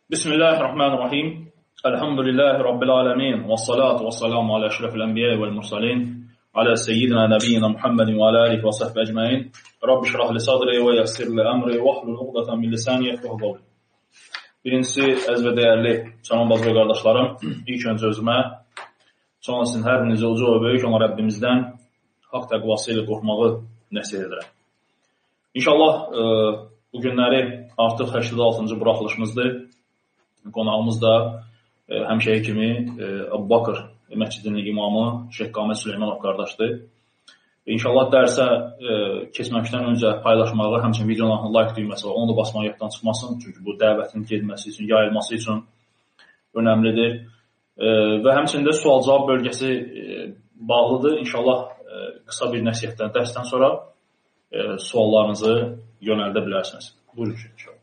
Bismillahirrahmanirrahim. Elhamdülillahi Rabbil alemin. Ve salatu ve selamu ala eşrefil enbiya vel mursalin. Ala seyyidina nebiyyina Muhammedin ve ala alihi ve sahbihi ecmaîn. Rabbi şrah li sadri ve yessir li emri ve hlul uqdatan min lisani yefqahu qawli. Birincisi, əziz və dəyərli canan bacı və qardaşlarım, ilk öncə özümə, sonra sizin hər birinizə uca və böyük olan Rəbbimizdən haqq təqvası ilə qorxmağı nəsihət edirəm. İnşallah bu günləri artıq 86-cı buraxılışımızdır. Qonağımız da həmişəki kimi Əbu Bakır məscidinin imamı Şeyx Qamət Süleymanov qardaşdır. İnşallah dərsə keçməmişdən öncə paylaşmağı, həmçinin videoların like düyməsi var, onu da basmağı yaddan çıxmasın. Çünki bu dəvətin gedməsi üçün, yayılması üçün önəmlidir. Və həmçinin də sual-cavab bölgəsi bağlıdır. İnşallah qısa bir nəsihətdən, dərsdən sonra suallarınızı yönəldə bilərsiniz. Buyurun inşallah.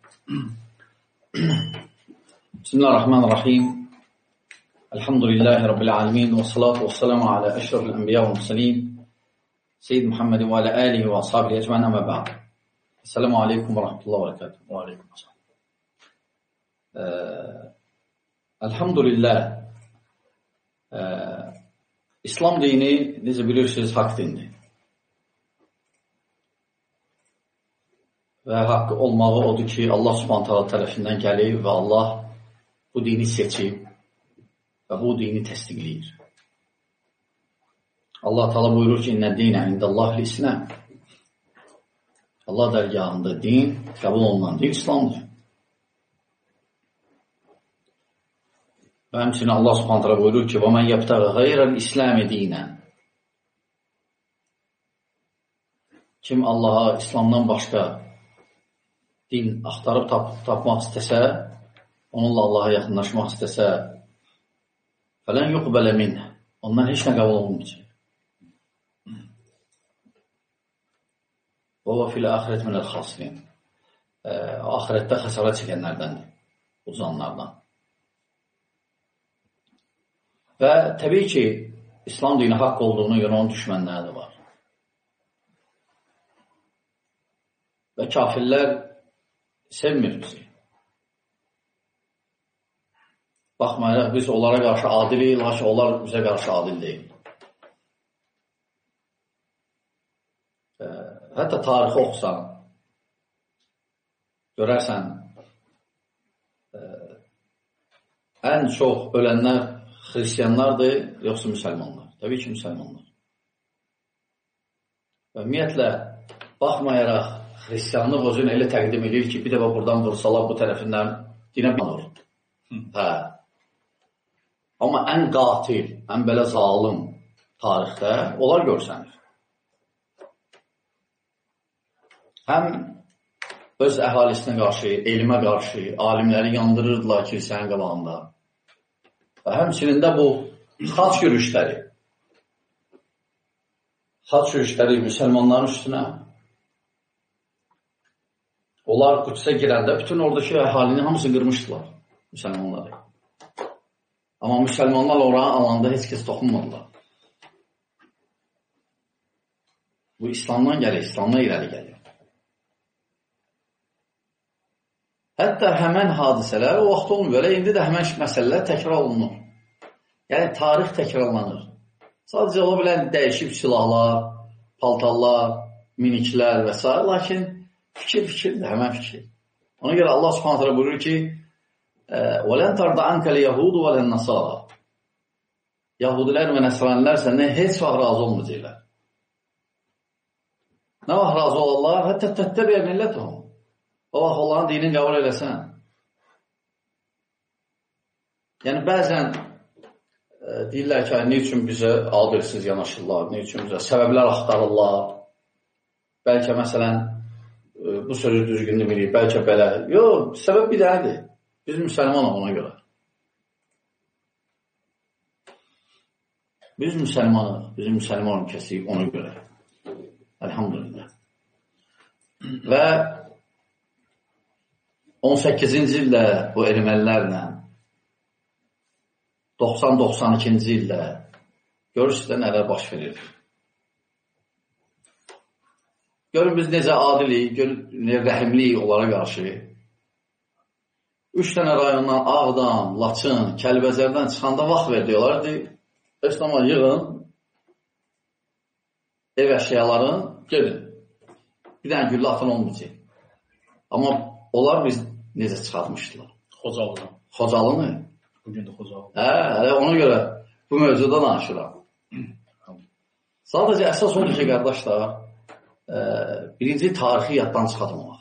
Bismillahirrahmanirrahim. Elhamdülillahi Rabbil alemin. Və salatu və selamu ala eşrefil enbiya və mursalin. Seyyid Muhammedin və alə alihi və ashabihi ecmaîn və ba'd. Esselamu aleykum və rahmetullahi və berekatuhu. Və aleykum assalam. Elhamdülillah. İslam dini, necə bilirsiniz, haqq dindir. Və haqqı olmağı odur ki, Allah Subhanahu taala tərəfindən gəlir və Allah bu dini seçib və bu dini təsdiqləyir. Allah Teala buyurur ki, İnnə dinə indəllahil-İslam. Allah dərgahında din, qəbul olunan din İslamdır. Və həmçinin Allah Subhanahu taala buyurur ki, Və mən yəbtəğə qeyrəl-İsləmi dinən. Kim Allaha İslamdan başqa din axtarıb tapmaq istəsə, onunla Allaha yaxınlaşmaq istəsə, fələn yuqbələ minə. Ondan heç nə qəbul olunmayacaq. Və fil axirət minəl xasirin. Axirətdə xəsarə çəkənlərdəndir, uzanlardan. Və təbii ki, İslam dini haqq olduğunu görə onun düşmənləri də var. Və kafirlər sevmir bizi. Baxmayaraq, biz onlara qarşı adilik, lakin onlar bizə qarşı adil deyil. Hətta tarixi oxusan, görərsən, ən çox ölənlər xristiyanlardır, yoxsa müsəlmanlar. Təbii ki, müsəlmanlar. Və ümumiyyətlə, baxmayaraq, xristiyanlıq özünü elə təqdim edir ki, bir dəfə buradan vursalar bu tərəfindən dinə banır. Amma ən qatil, ən belə zalım tarixdə onlar görsənir. Həm öz əhalisinə qarşı, elmə qarşı, alimləri yandırırdılar kilsənin qabağında. Və həmçinin də bu xaç yürüşləri müsəlmanların üstünə. Onlar Qüdsə girəndə bütün oradakı əhalini hamısını qırmışdılar, müsəlmanları. Amma müsəlmanlar oranı alanda heç kəs toxunmadılar. Bu İslamdan gəlir, İslamdan irəli gəlir. Hətta həmən hadisələr o vaxt olmuyor. Belə indi də həmən məsələlər təkrar olunur. Yəni, tarix təkrarlanır. Sadəcə ola bilən dəyişib silahlar, paltarlar, miniklər və s. Lakin fikirdir, həmən fikir. Ona görə Allah Subhanahu taala buyurur ki, وَلَنْ تَرْضَ عَنْكَ الْيَهُودُ وَلَا النَّصَارَى. Yahudilər və nəsranilər səndən heç vaxt razı olmayacaqlar. Nə vaxt razı olarlar? Hətta təttəbiyə millət olun. O vaxt onların dinini qəbul eləsən. Yəni, bəzən deyirlər ki, nə üçün bizə adilsiz yanaşırlar, nə üçün bizə səbəblər axtarırlar. Bəlkə, məsələn, bu sözü düzgün demirik, bəlkə belə. Yox, səbəb bir dənədir. Biz müsəlmanıq ona görə. Biz müsəlmanıq, bizim müsəlman ölkəsiyik ona görə. Elhamdülillah. Və 18-ci ildə bu ermənilərlə 90-92-ci ildə görürsünüz də nələr baş verir. Görün biz necə adilik, rəhimliyik onlara qarşı. 3 dənə rayondan Ağdam, Laçın, Kəlbəzərdən çıxanda vaxt verdiyorlar. İslam'a yığın, ev əşyaların, gedin. Bir dənə güllə atın olmayacaq. Amma onlar biz necə çıxartmışdılar? Xocalını. Bugün də Xocalı. Ona görə bu mövzuda danışıram. Sadəcə əsas odur ki, qardaşlar, birinci tarixi yaddan çıxartmamaq.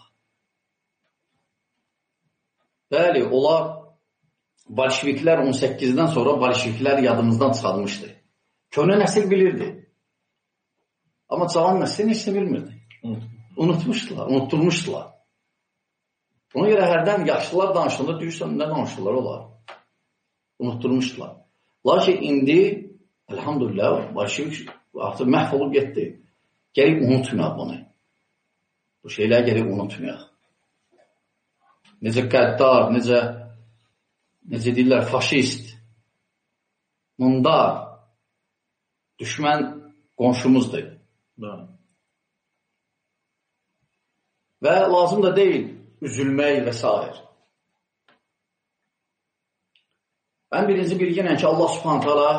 Bəli, onlar bolşeviklər 18-dən sonra bolşeviklər yadımızdan çıxartmışdı. Köhnə nəsil bilirdi. Amma cavan nəsil heç nə bilmirdi. Unutturmuşdular. Ona görə hərdən yaşlılar danışanda deyirsən, nə danışırlar onlar? Unutturmuşdular. Lakin indi, elhamdülillah, bolşevik artıq məhv olub getdi. Gəlib unutmayaq bunu. Bu şeylər gəlib unutmayaq. Necə qəddar, necə deyirlər, faşist, mundar, düşmən qonşumuzdur. Və lazım da deyil üzülmək və s. Mən birinci bilginəm ki, Allah subhanət hala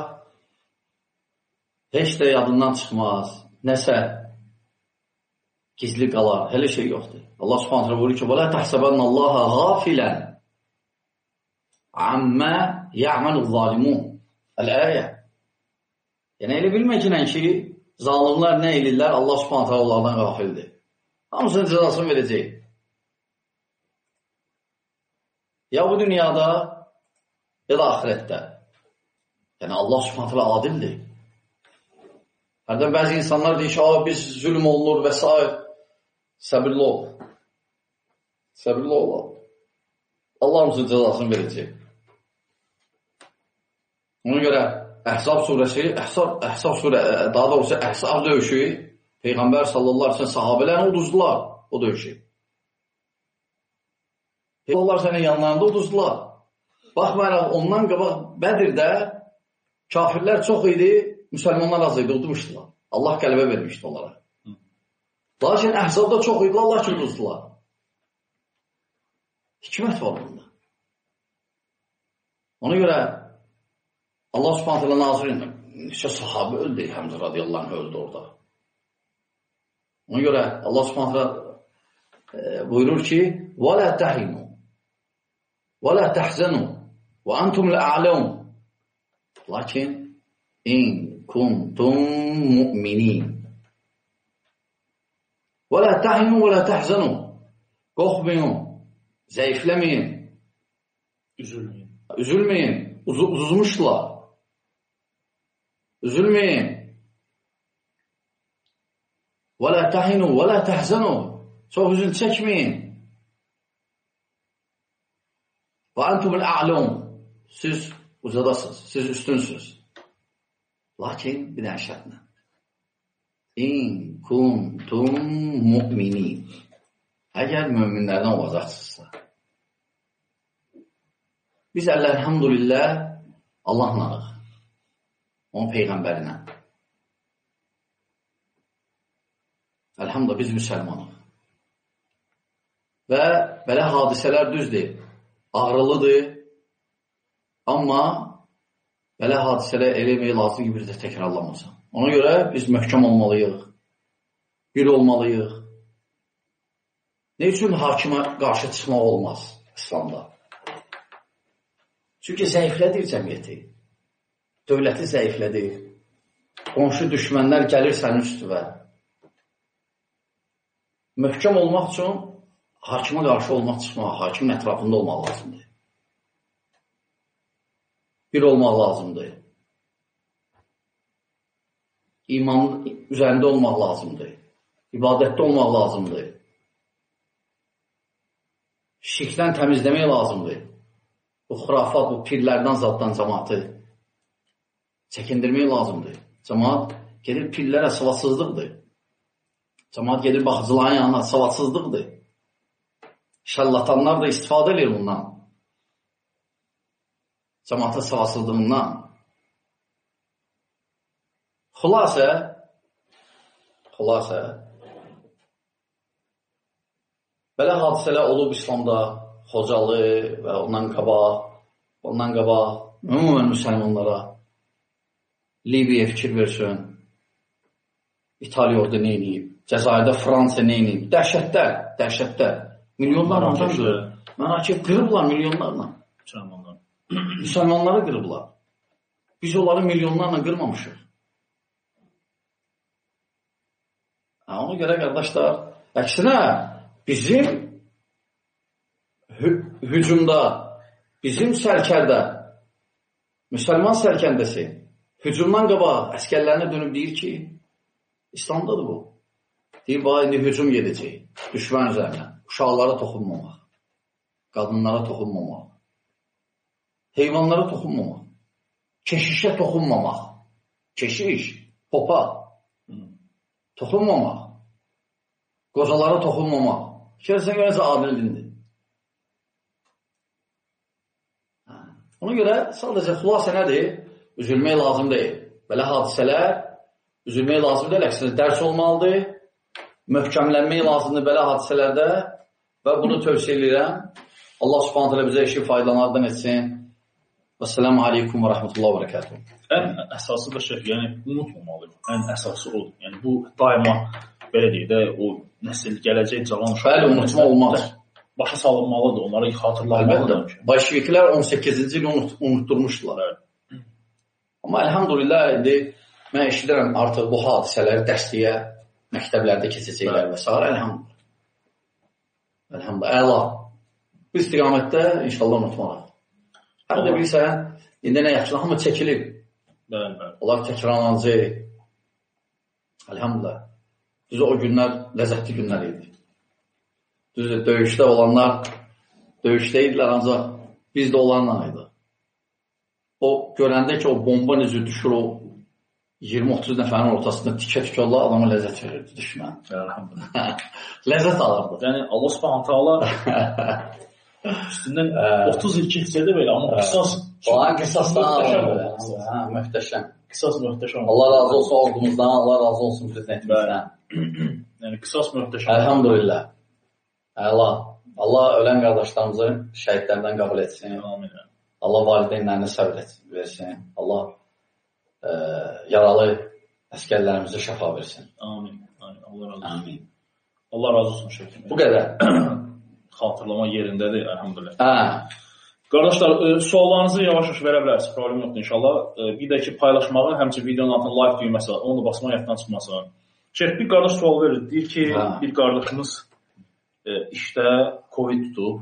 heç də yadından çıxmaz, nəsə gizli qalar, hələ şey yoxdur. Allah subhanət hala buyurur ki, وَلَا تَحْسَبَنَّ اللّٰهَ غَافِلًا عَمَّا يَعْمَلُ الظَّالِمُونَ Əl-əyə. Yəni, elə bilməklə ki, zalimlər nə edirlər, Allah subhanət hala onlardan qafildir. Hamısının cəzasını verəcək. Ya bu dünyada, ya da ahirətdə. Yəni, Allah subhanət hala adildir. Hərdən bəzi insanlar deyir ki, biz zülm olunur və s. Səbirli ol. Səbirli ol. Allah hamısının cəzasını verəcək. Ona görə Əhzab surəsi, daha doğrusu Əhzab döyüşü, Peyğəmbər sallallahu aleyhi ve sellem sahabələrini uduzdular o döyüşü. Peyğəmbər sənin yanlarında uduzdular. Baxmayaraq, ondan qabaq Bədirdə kafirlər çox idi, müsəlmanlar az idi, udmuşdular. Allah qələbə vermişdi onlara. Lakin Əhzabda çox idi, Allah ki uduzdular. Hikmət var bunda. Ona görə Allah subhanət hala nazirində neçə sahabə öldü, Həmzə radiyallahu anh öldü orada. Ona görə Allah subhanət hala buyurur ki, وَلَا تَحِنُوا وَلَا تَحْزَنُوا وَأَنْتُمْ لَأَعْلَوْنَ Lakin in kuntum mu'minin وَلَا تَحِنُوا وَلَا تَحْزَنُوا Qorxmayın, zəifləməyin, üzülməyin, uzmuşdular. Üzülməyin. وَلَا تَحِنُوا وَلَا تَحْزَنُوا Çox üzün çəkməyin. وَأَنْتُمُ الْأَعْلَوْنَ Siz ucadasınız, siz üstünsünüz. Lakin bir dənə şərtlə. İn kuntum mu'minin Əgər möminlərdən olacaqsınızsa. Biz əlhamdülillah Allah'lanıq. Onun Peyğəmbərinə. Elhamdülillah biz müsəlmanıq. Və belə hadisələr düzdür, ağrılıdır, amma belə hadisələr eləmək lazım ki, bir də təkrarlamasın. Ona görə biz möhkəm olmalıyıq, bir olmalıyıq. Ne üçün hakimə qarşı çıxmaq olmaz İslamda? Çünki zəiflədir cəmiyyəti, dövləti zəiflədir, qonşu düşmənlər gəlir sənin üstüvə. Möhkəm olmaq üçün hakimə qarşı olmaq çıxmaq, hakimin ətrafında olmaq lazımdır. Bir olmaq lazımdır. İmanın üzərində olmaq lazımdır. İbadətdə olmaq lazımdır. Şirkdən təmizləmək lazımdır. Bu xurafat, bu pirlərdən zaddan cəmaatı çəkindirmək lazımdır. Cəmaat gedir pirlərə savadsızlıqdır. Cəmaat gedir baxıcıların yanına savadsızlıqdır. Şəllatanlar da istifadə edir bundan. Cəmaata savadsızlığından. Xülasə belə hadisələr olub İslamda Xocalı və ondan qabaq ümumən müsəlmanlara Libiyaya fikir versin, İtaliya orada nə eləyib, Cəzairdə Fransa nə eləyib, dəhşətlər, milyonlarla qırıblar. Mənə ki, qırıblar milyonlarla. Müsəlmanları qırıblar. Biz onları milyonlarla qırmamışıq. Ona görə, qardaşlar, əksinə, bizim hücumda, bizim sərkərdə, müsəlman sərkəndəsi, hücumdan qabaq əskərlərinə dönüb deyir ki, İslamdadır bu. Deyir, indi hücum gedəcək, düşmən üzərinə, uşaqlara toxunmamaq, qadınlara toxunmamaq, heyvanlara toxunmamaq, keşişə toxunmamaq, keşiş, popa, toxunmamaq, qocalara toxunmamaq. Fikirləsən görəcək adil dindir. Ona görə sadəcə xülasə nədir? Üzülmək lazım deyil. Belə hadisələr üzülmək lazım deyil, əksinə dərs olmalıdır, möhkəmlənmək lazımdır belə hadisələrdə və bunu tövsiyə edirəm. Allah subhanət hələ bizə işi faydalardan etsin. Vəssalamu aleykum və rəhmətullah və bərəkatuhu. Ən əsası da yəni unutmamalıyıq. Ən əsası odur. Yəni bu daima belə deyək də, o nəsil gələcək cavan uşaq. Bəli, unutma olmaz. Başa salınmalıdır, onları xatırlanmalıdır. Bolşeviklər 18-ci il unutturmuşdular. Amma əlhamdülillah, indi mən eşidirəm artıq bu hadisələri dərsliyə məktəblərdə keçəcəklər və s. Əlhamdülillah. Əlhamdülillah, əla. Bu istiqamətdə inşallah unutmalıyıq. Həm də bilirsən, indi nə yaxşı, hamı çəkilib. Onlar təkrarlanacaq. Əlhamdülillah. Düzü o günlər ləzzətli günlər idi. Düzü döyüşdə olanlar döyüşdə idilər, ancaq biz də olanla idi. O görəndə ki, o bomba necə düşür, o 20-30 nəfərin ortasında tikə-tikə Allah adama ləzzət verirdi düşmən. Ləzzət alırdı. Yəni Allah subhanahu ta'ala üstündən 30 il keçsədə belə, amma qisas qisasdan alırdı. Möhtəşəm. Qisas möhtəşəm. Allah razı olsun ordumuzdan, Allah razı olsun prezidentimizdən. Yəni qisas möhtəşəm. Əlhamdülillah. Allah ölən qardaşlarımızı şəhidlərdən qəbul etsin. Amin. Allah valideynlərinə səbr versin. Allah yaralı əskərlərimizi şəfa versin. Amin. Allah razı olsun. Amin. Allah razı olsun şəkil. Bu qədər. Xatırlama yerindədir, əlhamdülillah. Qardaşlar, suallarınızı yavaş-yavaş verə bilərsiniz, problem yoxdur inşallah. Bir də ki, paylaşmağı, həmçə videonun altına like düyməsi var, onu da basma yaddan çıxmasın. Şeyh, bir qardaş sual verir, deyir ki, bir qardaşımız işdə Covid tutub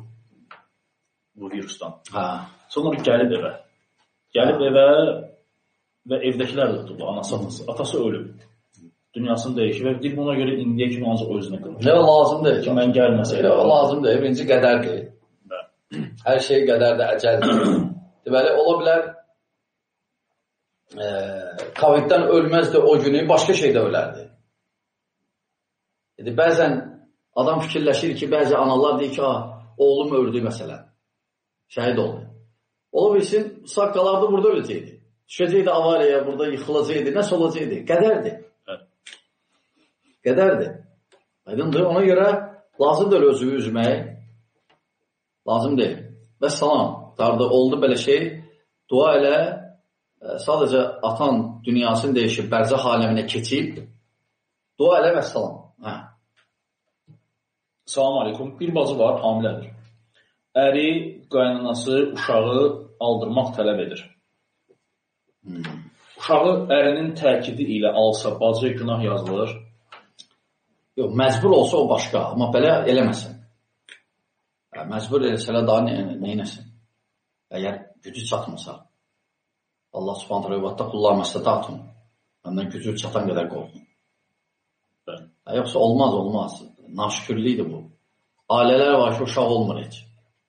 bu virusdan. Sonra gəlib evə. Gəlib evə və evdəkilər də tutub, anası, atası ölüb. Dünyasını dəyişir və deyir, buna görə indiyə kimi ancaq özünə qılır. Nə lazımdır ki, mən gəlməsəydim. Nə lazımdır, birinci qədərdir. Hər şey qədərdir, əcəldir. Deməli, ola bilər, Coviddən ölməzdi o günü, başqa şeydə ölərdi. Bəzən adam fikirləşir ki, bəzi analar deyir ki, oğlum öldü məsələn, şəhid oldu. Ola bilsin, sağ qalardı, burada öləcəkdi. Düşəcəkdi avariyaya, burada yıxılacaqdı, nəsə olacaqdı. Qədərdir. Qədərdir. Aydındır. Ona görə lazımdır özünü üzmək. Lazım deyil. Və salam. Darda oldu belə şey. Dua elə. Sadəcə atan dünyasını dəyişib, bərzəx aləminə keçib. Dua elə və salam. Salam aleykum. Bir bacı var, hamilədir. Əri, qaynanası uşağı aldırmaq tələb edir. Uşağı ərinin təkidi ilə alsa, bacıya günah yazılır. Yox, məcbur olsa o başqa, amma belə eləməsin. Məcbur eləsələ daha neynəsin? Əgər gücü çatmasa, Allah subhanətə rəvətdə qullar məstədatun, məndən gücü çatan qədər qorxun. Yoxsa olmaz. Naşükürlüydür bu. Ailələr var ki, uşaq olmur heç.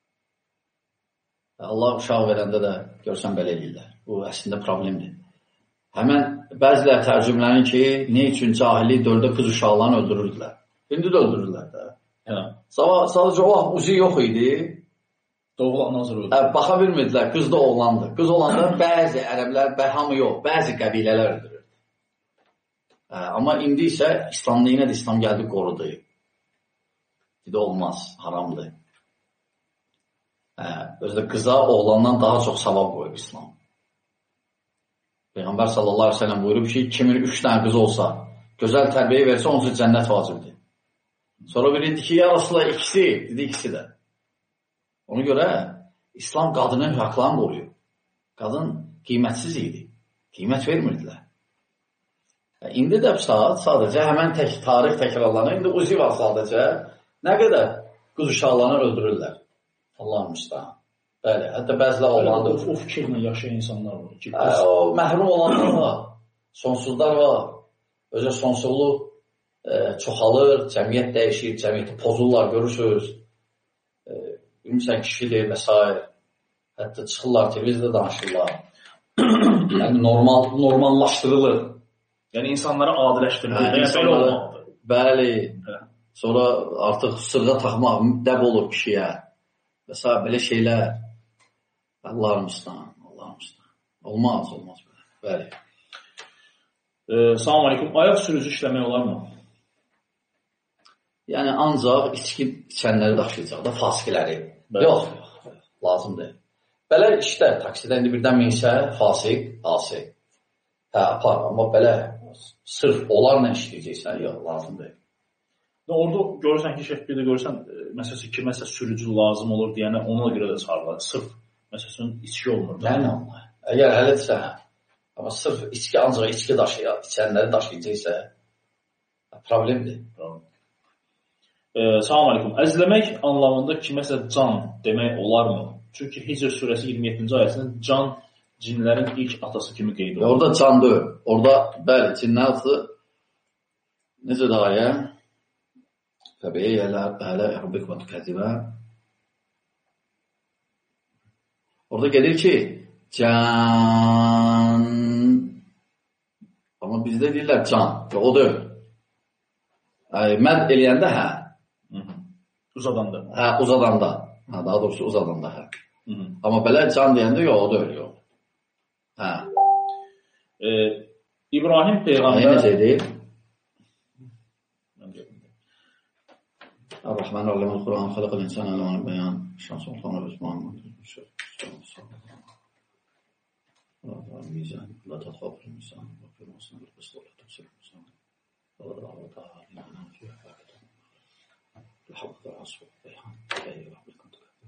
Allah uşaq verəndə də görsən belə eləyirlər. Bu əslində problemdir. Həmən bəzilər tərcümlərin ki, ne üçün cahillik dövrdə qız uşaqlarını öldürürdülər. İndi də öldürürlər də. Sadəcə o uzi yox idi. Doğulan nazır öldü. Baxa bilmirdilər, qız da oğlandı. Qız olanda bəzi ərəblər, hamı yox, bəzi qəbilələr öldürürdü. Amma indi isə İslamda yenə də İslam gəldi, qorudu. Bir də olmaz, haramdır. Özdə qıza oğlandan daha çox savab qoyub İslam. Peyğəmbər sallallahu aleyhi ve sellem buyurub ki, kimin 3 dənə qız olsa, gözəl tərbiyə versə, onun üçün cənnət vacibdir. Sonra bilirdi ki, ya Rasulullah ikisi, dedi ikisi də. Ona görə İslam qadının haqlarını qoruyub. Qadın qiymətsiz idi. Qiymət vermirdilər. İndi də sadəcə həmən tarix təkrarlanır. İndi uzi var sadəcə. Nə qədər qız uşaqlarını öldürürlər. Allah müstəhan. Bəli, hətta bəzilər olandır. O fikirlə yaşayan insanlar var. O məhrum olanlar var. Sonsuzlar var. Özə sonsuzluq çoxalır, cəmiyyət dəyişir, cəmiyyəti pozurlar, görürsünüz. Bilmirsən, kişidir və s. Hətta çıxırlar, televizdə danışırlar. Yəni, normallaşdırılır. Yəni, insanlara adiləşdirilir. Bəli. Sonra artıq sırğa taxmaq dəb olur kişiyə. Və s. belə şeylər. Allah'ım müstəhan. Olmaz. Bəli. Salam aleyküm. Ayaq sürücü işləmək olar mı? Yəni, ancaq içki içənləri daşıyacaq da, fasiqləri. Yox, lazım deyil. Belə işdə, taksidə indi birdən minsə, fasiq, asik. Apar, amma belə sırf onlarla işləyəcəksən, yox, lazım deyil. Orada görürsən ki, şəhət bir də görürsən, məsələn, kiməsə sürücü lazım olur deyənə ona görə də çağırırlar. Sırf, məsələn, içki olmur. Nə onlar? Əgər həlidirsə, amma sırf içki, ancaq içki içənləri daşıyacaqsə, problemdir. Salam aleyküm. Əzləmək anlamında kiməsə can demək olar mı? Çünki Hicr surəsi 27-ci ayəsində can cinlərin ilk atası kimi qeyd olur. Orada can deyil. Orada, bəli, cinlər atı necə də ayə? Fəbiyə əhlə Rəbbikmə tükəzibə. Orada gedir ki, can. Amma bizdə deyirlər can. O deyil. Məd eləyəndə hə. Uzadanda. Hə, uzadanda. Daha doğrusu uzadanda hə. Amma belə can deyəndə yox, o deyil, yox. Hə. İbrahim Peyğəmbər... Necə deyil? Ar-Rahman Ar-Rahman Quran xalaqal insan ələmanı bəyan şans oltanı Rüzman mizan la tatxafır insan və firmasını bir qısla la tüksür insan və la ta'ala imanən fiyyə fəqədən ləhəvdə asfı bəyan bəyi Rabbikən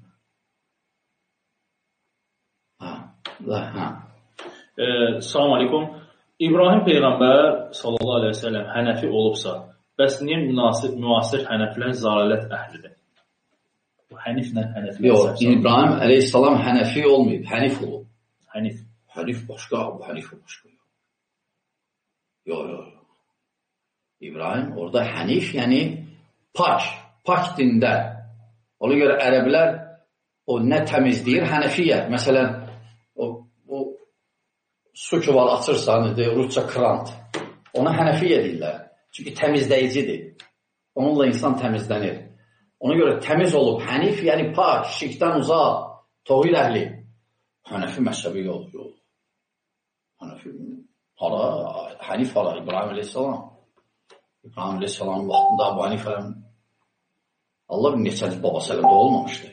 tükədir. Salam aleykum. İbrahim Peyğəmbər sallallahu aleyhi ve sellem hənəfi olubsa, bəs niyə müasir hənəflər zalələt əhlidir? Bu həniflə hənəflər... Yox, İbrahim əleyhissalam hənəfi olmayıb, hənif olub. Hənif. Hənif başqa, bu hənif başqa. Yox. İbrahim orada hənif, yəni pak dində. Ona görə ərəblər o nə təmizləyir? Hənəfiyyət. Məsələn, o su ki var, açırsan, rusca krant. Ona hənəfiyyə deyirlər. Çünki təmizləyicidir. Onunla insan təmizlənir. Ona görə təmiz olub, hənif, yəni pak, şirkdən uzaq, toğil əhli. Hənəfi məzhəbi yox. Hənəfi hənif hara, İbrahim əleyhissalam. İbrahim əleyhissalamın vaxtında bu hənif ələm Allah bir neçəlik babası ələmdə olmamışdı.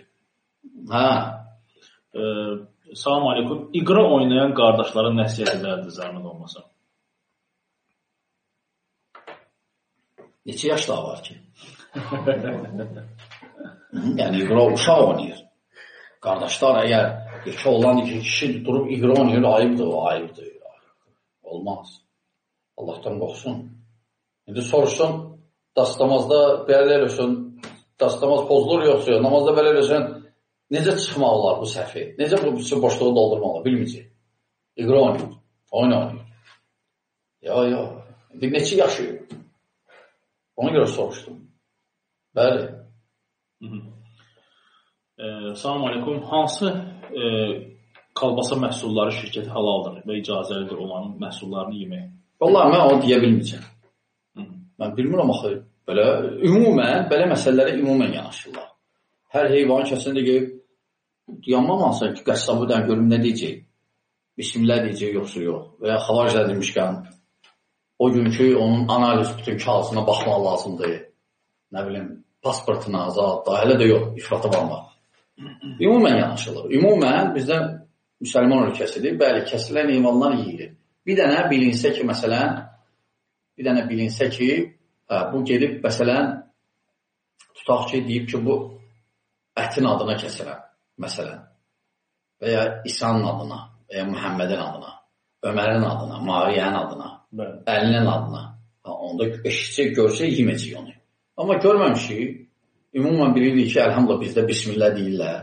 Salam aleykum. İqra oynayan qardaşların nəsiyyət edərdir, zəhmət olmasa. Neçə yaşlar var ki? Yəni, iqra uşaq oynayır. Qardaşlar, əgər yekə olan iki kişi durub iqra oynayır, ayıbdır. Olmaz. Allahdan qorxsun. İndi soruşsun, dastamazda belə eləsin, dastamaz pozulur yoxsa, namazda belə eləsin, necə çıxmaq olar bu səhvi? Necə bu boşluğu doldurmaq olar? Bilməyəcək. İqra oynayır. Oyun oynayır. Yox. İndi neçə yaşayır? Ona görə soruşdum. Bəli. Salam aleykum. Hansı kalbasa məhsulları şirkəti halaldır və icazəlidir olan məhsullarını yemək? Vallahi mən onu deyə bilməyəcəm. Mən bilmirəm axı. Ümumən, belə məsələlərə ümumən yanaşırlar. Hər heyvan kəsində deyib, yanmamalısan ki, qəssabıdan görüm nə deyəcək? Bismillah deyəcək, yoxsa yox. Və ya xavaricə demişkən, o günkü onun analiz bütün kağızına baxmaq lazımdır. Nə bilim, pasportuna, azad, da hələ də yox, ifratı varmaq. Ümumən yanaşılır. Ümumən bizdə müsəlman ölkəsidir. Bəli, kəsilən heyvanlar yeyilir. Bir dənə bilinsə ki, məsələn, bu gedib, məsələn, tutaq ki, deyib ki, bu ətin adına kəsirəm, məsələn, və ya İsa'nın adına, və ya Muhammedin adına, Ömərin adına, Mariyənin adına, Əlinin adına. Onda eşitcək, görsək, yeməcək onu. Amma görməmişik, ümumən bilirik ki, əlhamdülillah bizdə bismillah deyirlər.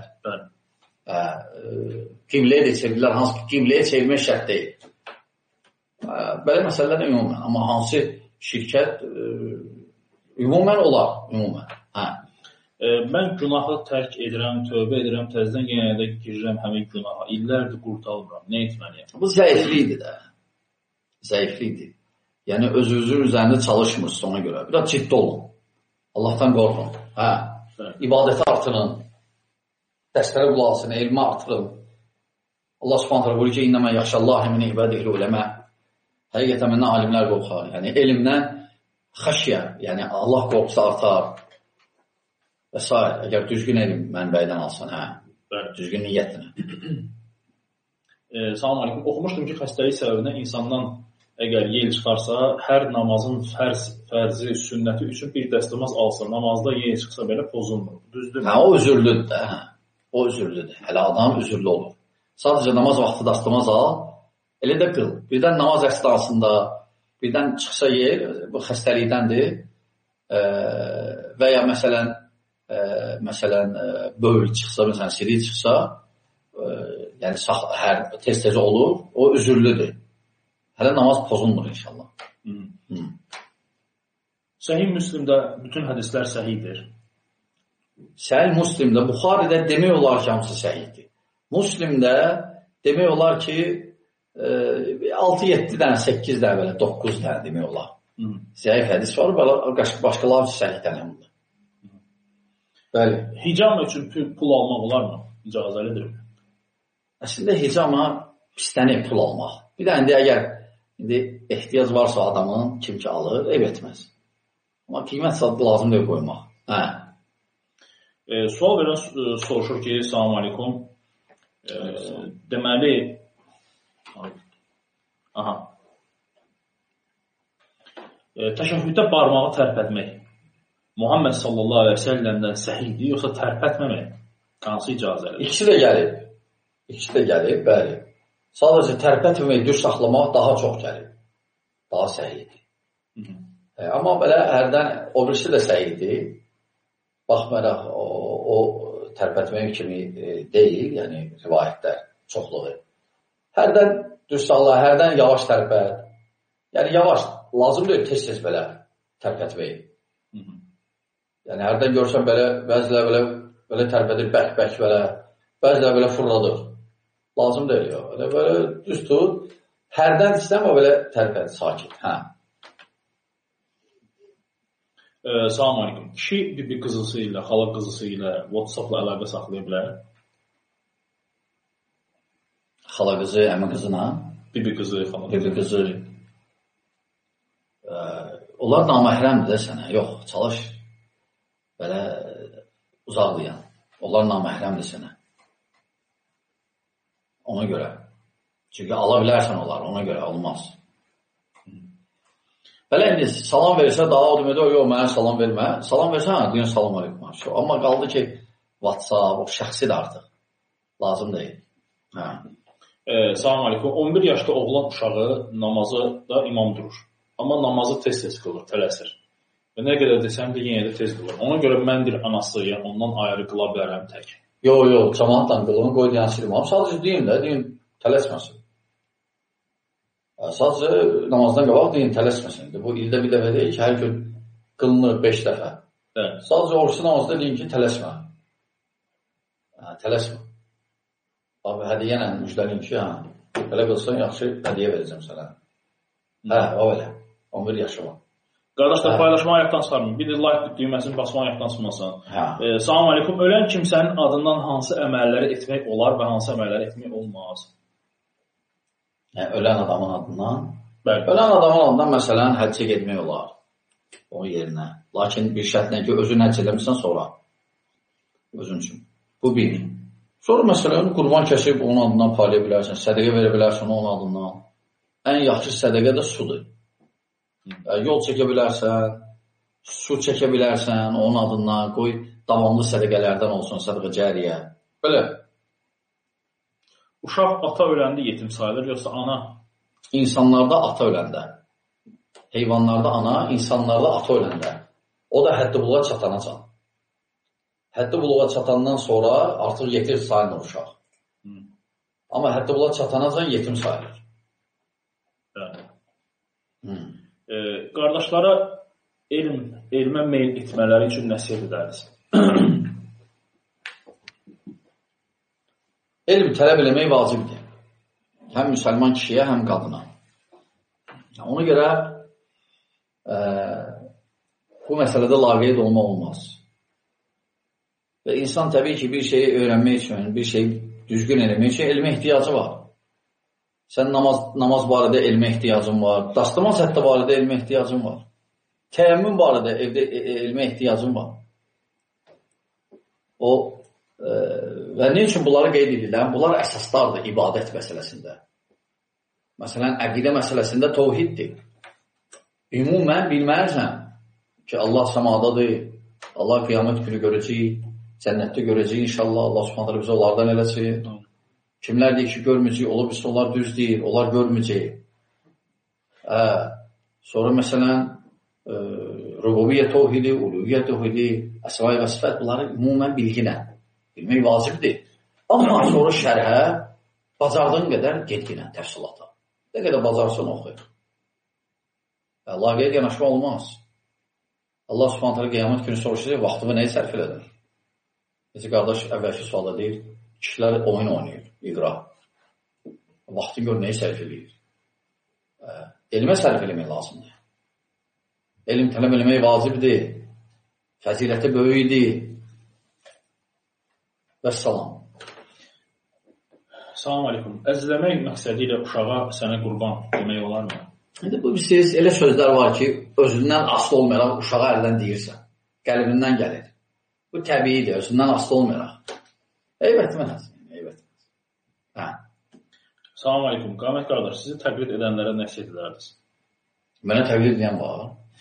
Qibləyə də çevirirlər, hansı ki, qibləyə çevirmək şərt deyil. Belə məsələlər ümumən, amma hansı şirkət ümumən olar, ümumən. Mən günahı tərk edirəm, tövbə edirəm, təzədən yenə də girirəm həmin günaha. İllərdir qurtarmıram, nə etməliyəm? Bu zəiflikdir də. Zəiflikdir. Yəni, özünüzün üzərində çalışmırsınız ona görə. Bir də ciddi olun. Allahdan qorxun. İbadəti artırın. Dərslərə qulaq asın, elmi artırın. Allah subhanətlə buyurur ki, İnnəmə yaxşəllahi min ibadihli uləmə. Həqiqətən məndən alimlər qorxar. Yəni, elmdən xəşyə, yəni Allah qorxusu artar. Və s. Əgər düzgün elm mənbəydən alsan, düzgün niyyətinə. Salam aleyküm. Oxumuşdum ki, xəstəlik səbəbindən insandan əgər yel çıxarsa, hər namazın fərzi, sünnəti üçün bir dəstəmaz alsa, namazda yel çıxsa belə pozulmur. Düzdür? O üzürlüdür də. O üzürlüdür. Hələ adam üzürlü olur. Sadəcə namaz vaxtı dəstəmaz al, elə də qıl. Birdən namaz əsnasında, birdən çıxsa yel, bu xəstəlikdəndir. Və ya məsələn, böyük çıxsa, məsələn, siri çıxsa, yəni tez-tez olur, o üzürlüdür. Hələ namaz pozulmur inşallah. Səhih Müslimdə bütün hədislər səhihdir. Səhih Müslimdə, Buxaridə demək olar ki, hamısı səhihdir. Müslimdə demək olar ki, 6-7 dənə, 8 dənə, belə 9 dənə demək olar. Səhih hədis var, başqalar səhihdən həmdir. Bəli. Hicam üçün pul almaq olarmı? İcazəlidir. Əslində hicama pisdənir pul almaq. Bir də əgər ehtiyac varsa adamın, kim ki alır, ev etməz. Amma qiymət sadı lazımdır qoymaq. Sual verən soruşur ki, salam aleykum. Deməli, təşəhhüddə barmağı tərpətmək Muhammed sallallahu aleyhi ve sellemdən səhihdir, yoxsa tərpətməmək hansı icazəlidir? İkisi də gəlib, bəli. Sadəcə tərpətməmək, düz saxlamaq daha çox gəlib. Daha səhihdir. Amma belə hərdən o birisi də səhihdir. Baxmayaraq o tərpətmək kimi deyil, yəni rivayətlər çoxluğu. Hərdən düz saxla, hərdən yavaş tərpət. Yəni yavaş, lazım deyil tez-tez belə tərpətmək. Yəni hərdən görsən belə, bəzilə belə tərpədir, bək-bək belə, bəzilə belə fırladır. Lazım deyil, yox. Belə düz tut, hərdən istəmə belə tərpədir, sakit. Salam aleyküm. Kişi bibi qızısı ilə, xala qızısı ilə WhatsApp-la əlaqə saxlaya bilər? Xala qızı, əmi qızına? Bibi qızı, xala qızı. Bibi qızı. Onlar naməhrəmdir də sənə. Yox, çalış. Belə uzaqlayan. Onlar naməhrəmdir sənə. Ona görə. Çünki ala bilərsən onlar, ona görə olmaz. Belə indi salam verirsə, daha o demədə, yox, mənə salam vermə. Salam versən, deyən salam aleyküm. Amma qaldı ki, WhatsApp, o şəxsi də artıq. Lazım deyil. Salam aleyküm. 11 yaşda oğlan uşağı namazı da imam durur. Amma namazı tez-tez qılır, tələsir. Və nə qədər desəm də yenə də tez qılır. Ona görə mən bir anası, yəni ondan ayrı qıla bilərəm tək. Yox, cəmaatdan qılın, qoy deyən silməm. Sadəcə deyin də, deyin, tələsməsin. Sadəcə namazdan qabaq deyin, tələsməsin. Bu ildə bir dəfə deyil ki, hər gün qılınır 5 dəfə. Sadəcə oruçlu namazda deyin ki, tələsmə. Tələsmə. Hədiyyə müjdəliyim ki, belə qılsan, yaxşı hədiyyə verəcəm sənə. O belə. 11 yaşı var. Qardaşlar, paylaşma ayaqdan çıxarmın. Bir də like düyməsini basma ayaqdan çıxmasın. Salam aleyküm. Ölən kimsənin adından hansı əməlləri etmək olar və hansı əməlləri etmək olmaz? Ölən adamın adından? Bəli. Ölən adamın adından, məsələn, həccə getmək olar. Onun yerinə. Lakin bir şərtlə ki, özün həcc eləmirsən sonra. Özün üçün. Bu bir. Sonra məsələn, qurban kəsib onun adından paylaya bilərsən, sədəqə verə bilərsən onun adından. Ən yaxşı sədəqə də sudur. Yol çəkə bilərsən, su çəkə bilərsən onun adından, qoy davamlı sədəqələrdən olsun, sədəqə cəriyə. Belə. Uşaq ata öləndə yetim sayılır, yoxsa ana? İnsanlarda ata öləndə. Heyvanlarda ana, insanlarda ata öləndə. O da həddi buluğa çatanacan. Həddi buluğa çatandan sonra artıq yetim sayılır uşaq. Amma həddi buluğa çatanacan yetim sayılır. Qardaşlara elmə meyl etmələri üçün nəsihət edəriz. Elm tələb eləmək vacibdir. Həm müsəlman kişiyə, həm qadına. Ona görə bu məsələdə laqeyd olmaq olmaz. Və insan təbii ki, bir şeyi öyrənmək üçün, bir şeyi düzgün eləmək üçün elmə ehtiyacı var. Sən namaz barədə elmə ehtiyacın var, dastamaz hətta barədə elmə ehtiyacın var. Təyəmmüm barədə evdə elmə ehtiyacın var. Və ne üçün bunları qeyd edirlər? Bunlar əsaslardır ibadət məsələsində. Məsələn, əqidə məsələsində təvhiddir. Ümumən bilməlisən ki, Allah səmadadır, Allah qiyamət günü görəcək, cənnətdə görəcək inşallah, Allah subhanətlə bizə onlardan eləsin. Kimlər deyir ki, görməyəcək, ola bilsin, onlar düz deyir, onlar görməyəcək. Sonra məsələn, rububiyyə təvhidi, uluhiyyə təvhidi, əsma-i və sifət, bunları ümumən bilginə. Bilmək vacibdir. Amma sonra şərhə bacardığın qədər getginə, təfsilata. Ne qədər bacarsan oxuyur. Laqeyd yanaşma olmaz. Allah subhanətlə qiyamət günü soruşacaq, vaxtımı nəyə sərf elədim? Necə qardaş əvvəlki sualda deyir, kişilər oyun oynayır, iqra. Vaxtın gör nəyə sərf eləyir? Elmə sərf eləmək lazımdır. Elm tələb eləmək vacibdir. Fəziləti böyüdür. Vəssalam. Salam aleykum. Əzizləmək məqsədi ilə uşağa sənə qurban demək olarmı? İndi bu siz elə sözlər var ki, özündən asılı olmayaraq uşağa əldən deyirsən. Qəlbindən gəlir. Bu təbiidir, özündən asılı olmayaraq. Eyb etməz. Salam aleykum. Qamət qardaş, sizi təqlid edənlərə nəsihət edərdiniz? Mənə təqlid edən var.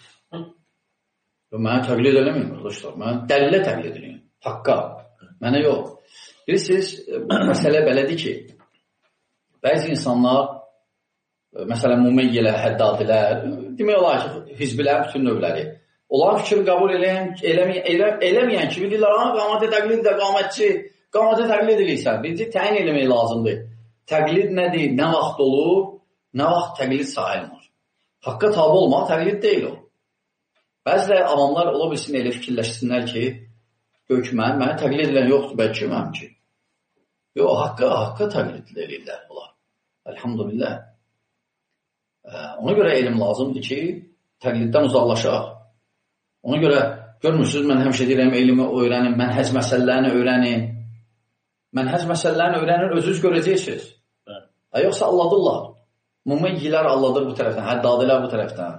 Mənə təqlid eləməyin, qardaşlar. Mənə dəlilə təqlid edin. Haqqa. Mənə yox. Bilirsiniz, məsələ belədir ki, bəzi insanlar, məsələn, mumeyyilə, həddadilər, demək olar ki, hizbilər, bütün növləri, onların fikrini qəbul eləməyən kimi deyirlər, qamətə təqlid də qamətçi, qamətə təqlid edirsən. Birinci, təyin eləmək lazımdır. Təqlid nədir, nə vaxt olur, nə vaxt təqlid sayılmır. Haqqa tabi olmaq təqlid deyil o. Bəziləri avamlar ola bilsin elə fikirləşsinlər ki, hökmən, mənə təqlid edən yoxdur, bəlkə mənim ki. Yox, haqqa təqlid edirlər onlar. Elhamdülillah. Ona görə elm lazımdır ki, təqliddən uzaqlaşaq. Ona görə, görmürsünüz, mən həmişə deyirəm, elmi öyrənin, mənhəc məsələlərini öyrənin. Mənhəc məsələlərini öyrənir, özünüz görəcəksiniz. Yoxsa alladırlar. Mumeyyilər alladır bu tərəfdən, həddadilər bu tərəfdən.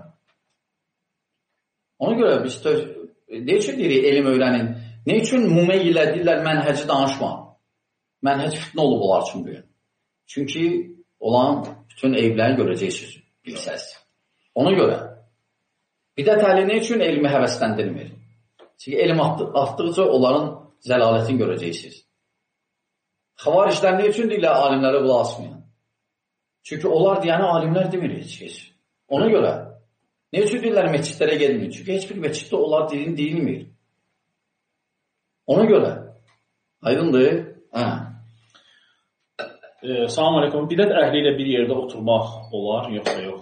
Ona görə biz ne üçün deyirik, elm öyrənin? Ne üçün mumeyyilər deyirlər, mənhəci danışma? Mənhəc fitnə olub olar üçün bugün. Çünki olan bütün eyibləri görəcəksiniz, bilsəz. Ona görə bidət əhli ne üçün elmi həvəsləndirmir? Çünki elm artdıqca onların zəlalətini görəcəksiniz. Xavariclər ne üçün deyirlər alimlərə qulaq asmayan? Çünki onlar deyəni alimlər demir heç. Ona görə ne üçün deyirlər məscidlərə gedmir? Çünki heç bir məsciddə onlar deyilmir. Ona görə aydındır. Salam aleykum. Bidət əhli ilə bir yerdə oturmaq olar, yoxsa yox?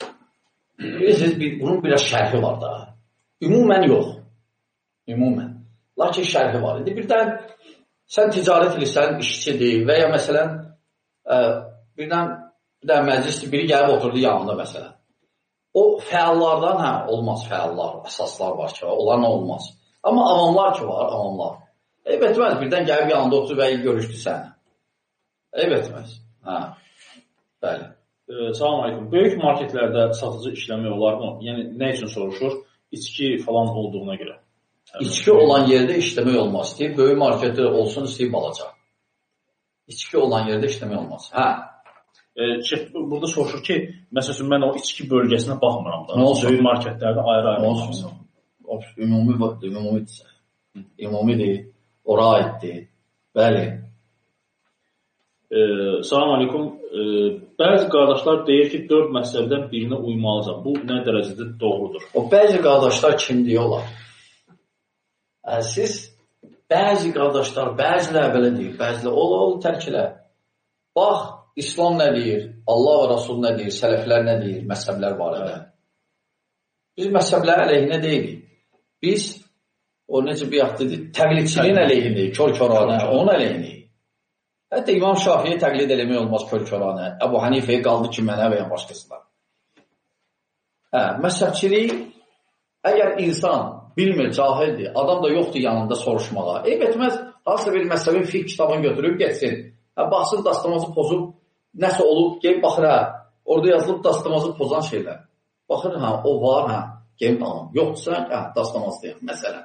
Bunun biraz şərhi var da. Ümumən yox. Ümumən. Lakin şərhi var. İndi birdən sən ticarət edirsən, işçidir və ya məsələn birdən məclisdir, biri gəlib oturdu yanında məsələn. O fəallardan olmaz fəallar, əsaslar var ki, onlarla olmaz. Amma avamlar ki var, avamlar. Eyb etməz, birdən gəlib yanında oturdu və görüşdü səni. Eyb etməz. Bəli. Salam aleykum. Böyük marketlərdə satıcı işləmək olar mı? Yəni, nə üçün soruşur? İçki falan olduğuna görə. İçki olan yerdə işləmək olmaz. İstəyir böyük marketdə olsun, istəyir balaca. İçki olan yerdə işləmək olmaz. Hə. Burada soruşur ki, məsələn, mən o içki bölgəsinə baxmıram da. Böyük marketlərdə ayrı-ayrı olsun. Ümumidir, ora aiddir. Bəli. Salam aleykum. Bəzi qardaşlar deyir ki, 4 məzhəbdən birinə uymalısan. Bu nə dərəcədə doğrudur? O bəzi qardaşlar kimdir olar? Siz bəzi qardaşlar, bəzilər belə deyir, bəzilər ol tərkilə. Bax, İslam nə deyir, Allah və Rasul nə deyir, sələflər nə deyir, məzhəblər barədə. Biz məzhəblər əleyhinə deyilik. Biz, o necə bir yaxd dedik, təqlidçiliyin əleyhinəyik, kör-köranə, onun əleyhinəyik. Hətta İmam Şafiyə təqlid eləmək olmaz kör-köranə. Əbu Hanifəyə qaldı ki, mənə və ya başqasına. Məzhəbçilik, əgər insan bilmir, cahildir, adam da yoxdur yanında soruşmağa. Eyb etməz, hansısa bir məzhəbin fiqh kitabını götürüb getsin. Baxsın, dastamazı pozub, nəsə olub, gelib baxır, orada yazılıb dastamazı pozan şeylər. Baxır, o var, gelib alın. Yoxdursa, dastamaz deyək, məsələn.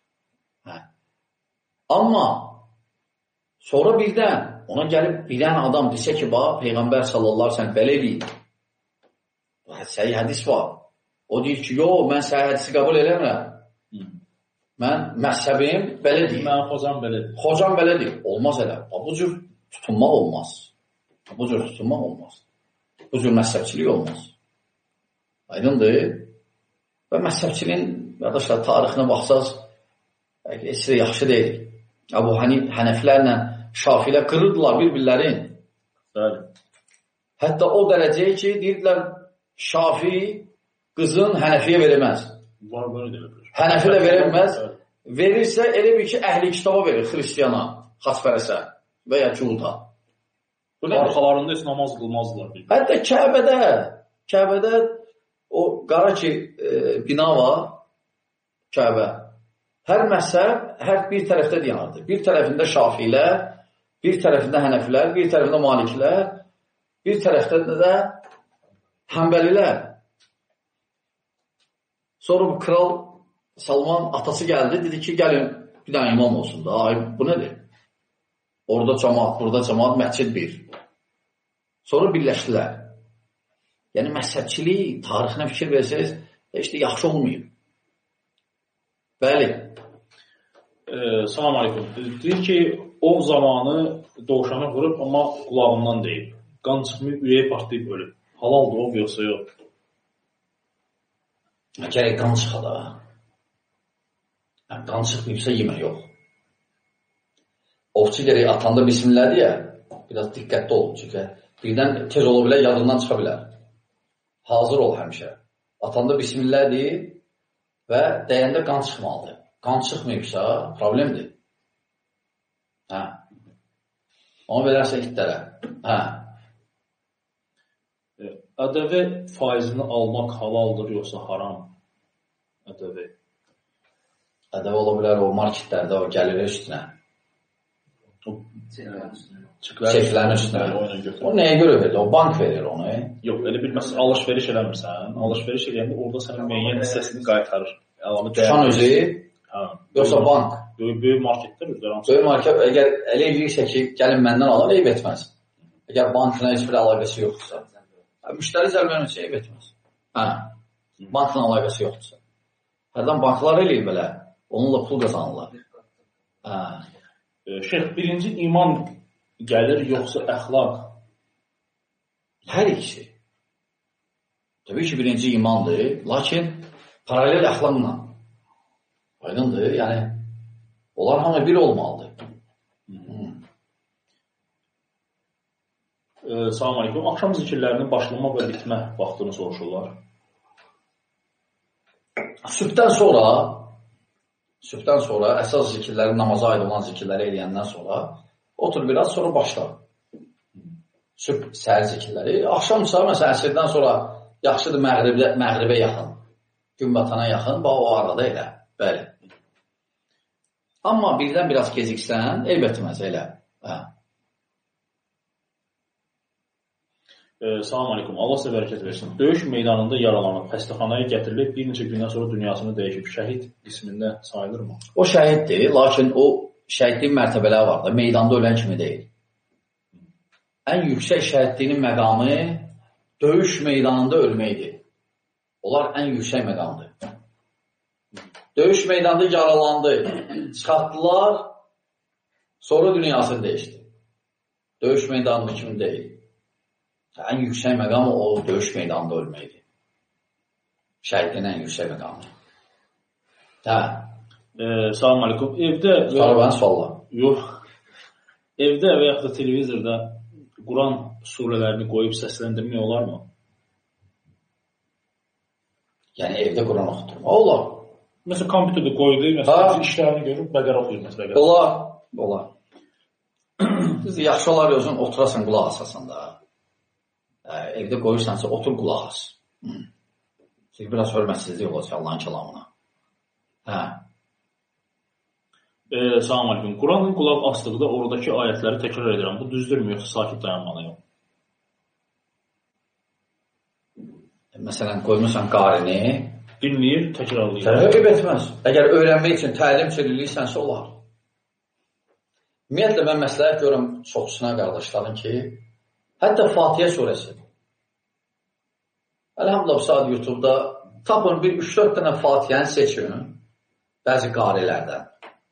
Amma sonra birdən ona gəlib bilən adam desə ki, bax, Peyğəmbər sallallahu aleyhi ve sellem belə eləyib. Səhih hədis var. O deyir ki, yox, mən səhih hədisi qəbul eləmirəm. Mən məzhəbim belə deyil. Mən xocam belə deyil. Xocam belə deyil. Olmaz elə. Bu cür tutunmaq olmaz. Bu cür tutunmaq olmaz. Bu cür məzhəbçilik olmaz. Aydındır. Və məzhəbçiliyin, qardaşlar, tarixinə baxsaq, heç də yaxşı deyil. Bu Hənəflərlə Şafilər qırırdılar bir-birlərin. Bəli. Hətta o dərəcəyə ki, deyirdilər, Şafi qızın Hənəfiyə verilməz. Var, böyle deyil. Hənəfi də verilməz. Verirsə, elə bir ki, əhli kitaba verir, xristiyana, xaspərəsə və ya Cuda. Arxalarında heç namaz qılmazdılar. Hətta Kəbədə o qara ki, bina var, Kəbə. Hər məzhəb, hər bir tərəfdə dayanırdı. Bir tərəfində Şafilər, bir tərəfində Hənəfilər, bir tərəfində Maliklər, bir tərəfdə də Həmbəlilər. Sonra bu kral Salman atası gəldi, dedi ki, gəlin bir dənə imam olsun da. Ay, bu nədir? Orada cəmaat, burada cəmaat, məscid bir. Sonra birləşdilər. Yəni, məzhəbçilik, tarixinə fikir versəniz, heç də yaxşı olmayıb. Bəli. Salam aleykum. Deyir ki, o zamanı dovşanı vurub, amma qulağından deyib. Qan çıxmayıb, ürəyi partlayıb ölüb. Halaldır o, yoxsa yox? Gərək qan çıxada. Qan çıxmayıbsa yemək yox. Ovçu gərək atanda bismillah deyə, biraz diqqətli ol. Çünki birdən tez ola bilər, yadından çıxa bilər. Hazır ol həmişə. Atanda bismillah deyib və dəyəndə qan çıxmalıdır. Qan çıxmayıbsa problemdir. Onu verərsə itlərə. ƏDV faizini almaq halaldır, yoxsa haram? ƏDV. ƏDV ola bilər o marketlərdə, o gəlir üstünə. Çeklərin üstünə. O nəyə görə verir? O bank verir onu. Yox, elə bilməsin, alış-veriş eləmirsən. Alış-veriş eləyəndə orada sənin müəyyən hissəsini qaytarır. Tutan özü, yoxsa bank. Böyük marketlər üzrə. Böyük market, əgər elə eləyirsə ki, gəlin məndən alır, eyb etməz. Əgər bankla heç bir əlaqəsi yoxdursa. Müştəri cəlbənə heç eyb etməz. Bankla əlaqəsi yoxdursa. Hərdən banklar eləyir belə, onunla pul qazanırlar. Şeyh, birinci iman gəlir, yoxsa əxlaq? Hər ikisi. Təbii ki, birinci imandır, lakin paralel əxlaqla. Aydındır, yəni, onlar hamı bir olmalıdır. Salam aleykum. Axşam zikirlərinin başlama və bitmə vaxtını soruşurlar. Sübhdən sonra əsas zikirləri, namaza aid olan zikirləri eləyəndən sonra otur biraz, sonra başla. Sübh, səhər zikirləri. Axşamsa, məsələn, əsrdən sonra yaxşıdır məğribə yaxın, gün batana yaxın, bax o arada elə. Bəli. Amma birdən biraz geciksən, eyb etməz elə. Salam aleykum. Allah sizə bərəkət versin. Döyüş meydanında yaralanıb, xəstəxanaya gətirilib, bir neçə gündən sonra dünyasını dəyişib. Şəhid qismində sayılırmı? O şəhiddir, lakin o şəhidliyin mərtəbələri var da, meydanda ölən kimi deyil. Ən yüksək şəhidliyinin məqamı döyüş meydanında ölməkdir. Onlar ən yüksək məqamdır. Döyüş meydanında yaralandı, çıxartdılar, sonra dünyasını dəyişdi. Döyüş meydanında kimi deyil. Ən yüksək məqamı o döyüş meydanında ölməkdir. Şəhidliyin ən yüksək məqamı. Hə. Salam aleykum. Evdə... Sonra bana sualla. Yox. Evdə və yaxud da televizorda Quran surələrini qoyub səsləndirmək olarmı? Yəni evdə Quran oxuturma. Olar. Məsələn, kompüterdə qoydu, məsələn, işlərini görüb, bəqər oxuyur məsələn. Olar. Olar. Biz yaxşı olar özün oturasan, qulaq asasan da. Evdə qoyursansa, otur qulaq as. Çünki biraz hörmətsizlik olacaq Allahın kəlamına. Hə. Salam aleykum. Quranın qulaq asdıqda oradakı ayətləri təkrar edirəm. Bu düzdürmü, yoxsa sakit dayanmalıyım? Məsələn, qoymusan qarini. Dinləyir, təkrarlayır. Tərəqib etməz. Əgər öyrənmək üçün təlim çevirliysənsə, olar. Ümumiyyətlə, mən məsləhət görürəm çoxsuna qardaşların ki, hətta Fatihə surəsi. Əlhamdülillah, bu saat YouTube'da tapın bir 3-4 dənə Fatihəni seçin, bəzi qarilərdən.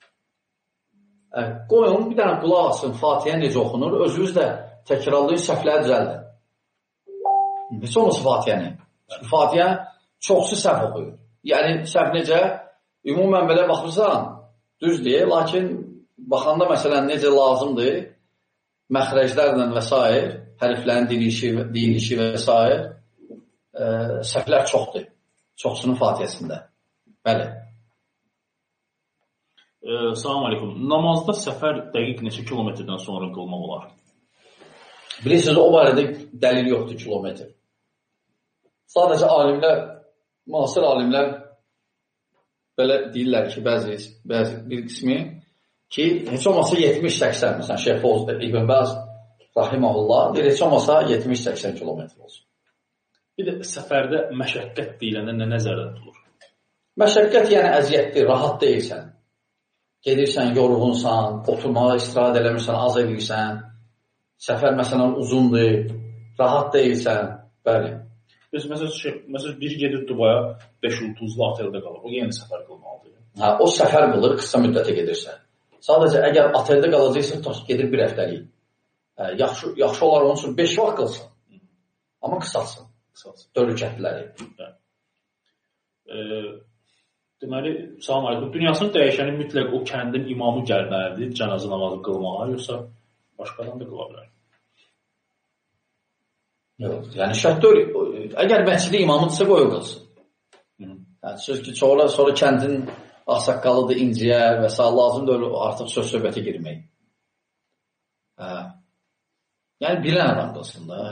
Qoyun, bir dənə qulaq asın, Fatihə necə oxunur, özünüz də təkrarlayın, səhvləri düzəldin. Heç olmasa Fatihəni. Çünki Fatihə çoxsu səhv oxuyur. Yəni, səhv necə? Ümumən belə baxırsan, düz deyil, lakin baxanda məsələn necə lazımdır, məxrəclərlə və s. hərflərin deyilişi və s. Səhvlər çoxdur. Çoxsunun Fatihəsində. Bəli. Salam aleykum. Namazda səfər dəqiq neçə kilometrdən sonra qılmaq olar? Bilirsiniz, o barədə dəlil yoxdur kilometr. Sadəcə alimlər, müasir alimlər belə deyirlər ki, bəzi bir qismi ki, heç olmasa 70-80, məsələn, Şeyx İbn Bəz Rahiməhullah deyir, heç olmasa 70-80 kilometr olsun. Bir də səfərdə məşəqqət deyiləndə nə nəzərdə tutulur? Məşəqqət yəni əziyyətdir, rahat deyilsən. Gedirsən, yorğunsan, oturmağa istirahət eləmirsən, az edirsən. Səfər məsələn uzundur, rahat deyilsən. Bəli. Məsələn, biri gedir Dubaya 5 ulduzlu oteldə qalır. O yeni səfər qılmalıdır. Hə, o səfər qılır, qısa müddətə gedirsən. Sadəcə, əgər oteldə qalacaqsa, gedir bir həftəlik. Yaxşı olar onun üçün 5 vaxt qılsın. Amma qısalsın. Dörrükətləri. Deməli, salam aleykum. Dünyasını dəyişəni mütləq o kəndin imamı gəlməlidir cənazə namazı qılmağa, yoxsa başqadan da qıla bilər? Yox, yəni şərt əgər məscidi imamıdırsa qoyu qılsın. Yəni, söz ki, sonra kəndin ağsaqqalıdır, inciyər və s. lazımdır artıq söz-söhbətə girmək. Yəni, bilən adam qılsın da.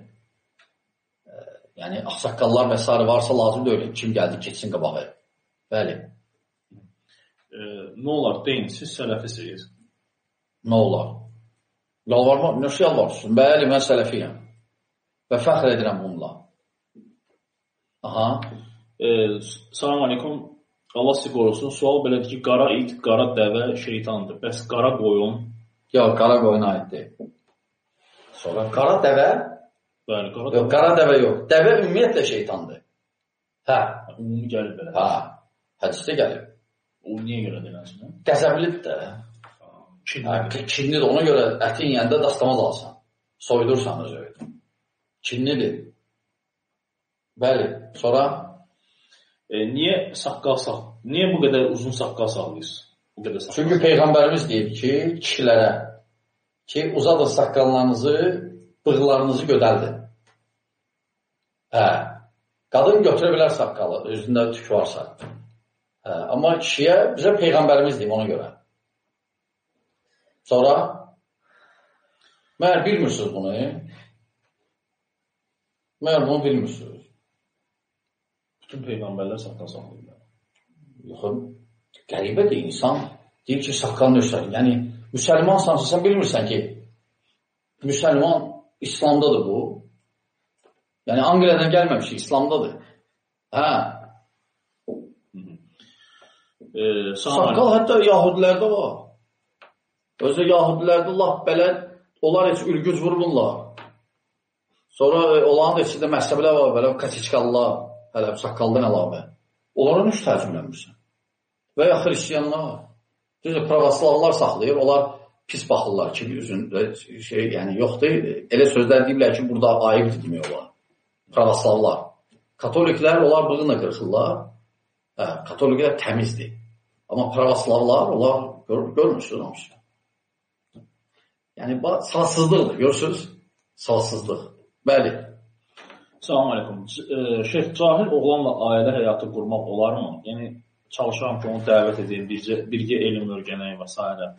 Yəni, ağsaqqallar və s. varsa lazımdır öyle. Kim gəldi, keçsin qabağı. Bəli. Nə olar, deyin, siz sələfisiniz. Nə olar? Yalvarma, nəşə yalvarsın? Bəli, mən sələfiyəm. Və fəxr edirəm bununla. Aha. Salam aleykum. Allah sizi qorusun. Sual belədir ki, qara it, qara dəvə şeytandır. Bəs qara qoyun? Yox, qara qoyuna aiddir. Sonra qara dəvə? Bəli, qara dəvə. Yox, qara dəvə yox. Dəvə ümumiyyətlə şeytandır. Hə. Ümumi gəlir belə. Hə. Hədisdə gəlir. O niyə görə deyilənsin? Qəzəblidir də. Kinlidir. Ona görə ətin yəndə dastamaz alsan. Soydursan özü. Kinlidir. Bəli. Sonra? Niyə bu qədər uzun saqqal saxlayırsınız? Çünki Peyğəmbərimiz deyib ki, kişilərə ki, uzadın saqqallarınızı, bığlarınızı gödəldin. Hə. Qadın götürə bilər saqqalı, özündə tük varsa. Amma kişiyə bizə Peyğəmbərimiz deyim ona görə. Sonra məyər bilmirsiniz bunu? Məyər bunu bilmirsiniz? Bütün Peyğəmbərlər saqqal saxlayırlar. Yox, qəribədir insan deyir ki, saqqalını göstərir. Yəni, müsəlmansansa sən bilmirsən ki, müsəlman İslamdadır bu. Yəni, Angliyadan gəlməmişik, İslamdadır. Hə. Saqqal hətta yahudilərdə var. Özü yahudilərdə laf belə, onlar heç ülgüc vurmurlar. Sonra onların da içində məhzəblər var, belə katiçkalılar, hələ saqqaldan əlavə. Onlara üç tərcümlənmirsən. Və ya xristiyanlar. Düzdür, pravoslavlar saxlayır, onlar pis baxırlar ki, üzündə yəni yoxdur. Elə sözlər deyirlər ki, burada ayıbdır demək olar. Pravoslavlar. Katoliklər, onlar bığınla qırxırlar. Katoliklər təmizdir. Amma pravoslavlar, onlar görmürsünüz hamısı. Yəni, salatsızlıqdır, görürsünüz? Salatsızlıq. Bəli. Salam aleykum. Şeyh, cahil oğlanla ailə həyatı qurmaq olarmı? Yəni, çalışıram ki, onu dəvət edeyim, birgə elm öyrənək və s.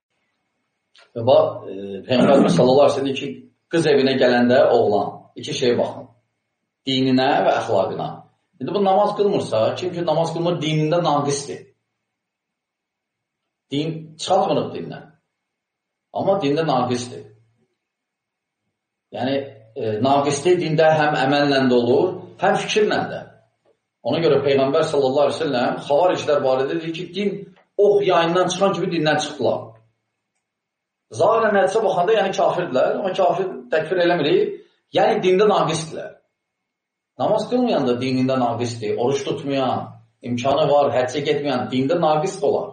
Peyğəmbər sallallahu əleyhi və səlləm deyir ki, qız evinə gələndə oğlan iki şeye baxın. Dininə və əxlaqına. İndi bu namaz qılmırsa, kim ki namaz qılmır dinində naqisdir. Din çıxartmırıq dindən. Amma dində naqisdir. Yəni, naqislik dində həm əməllə də olur, həm fikirlə də. Ona görə Peyğəmbər sallallahu əleyhi və səlləm xavariclər barədə deyir ki, din ox yayından çıxan kimi dindən çıxdılar. Zahirən hədisə baxanda yəni kafirdirlər, amma kafir təkfir eləmirik, yəni dində naqisdirlər. Namaz qılmayan da dinində naqisdir, oruç tutmayan, imkanı var, həccə getməyən, dində naqist olar.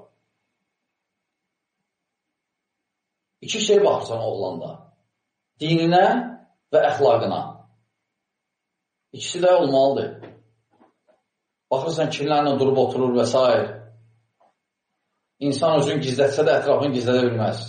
İki şey baxırsan oğlanda. Dininə və əxlaqına. İkisi də olmalıdır. Baxırsan, kimlərlə durub oturur və s. İnsan özünü gizlətsə də ətrafını gizlədə bilməz.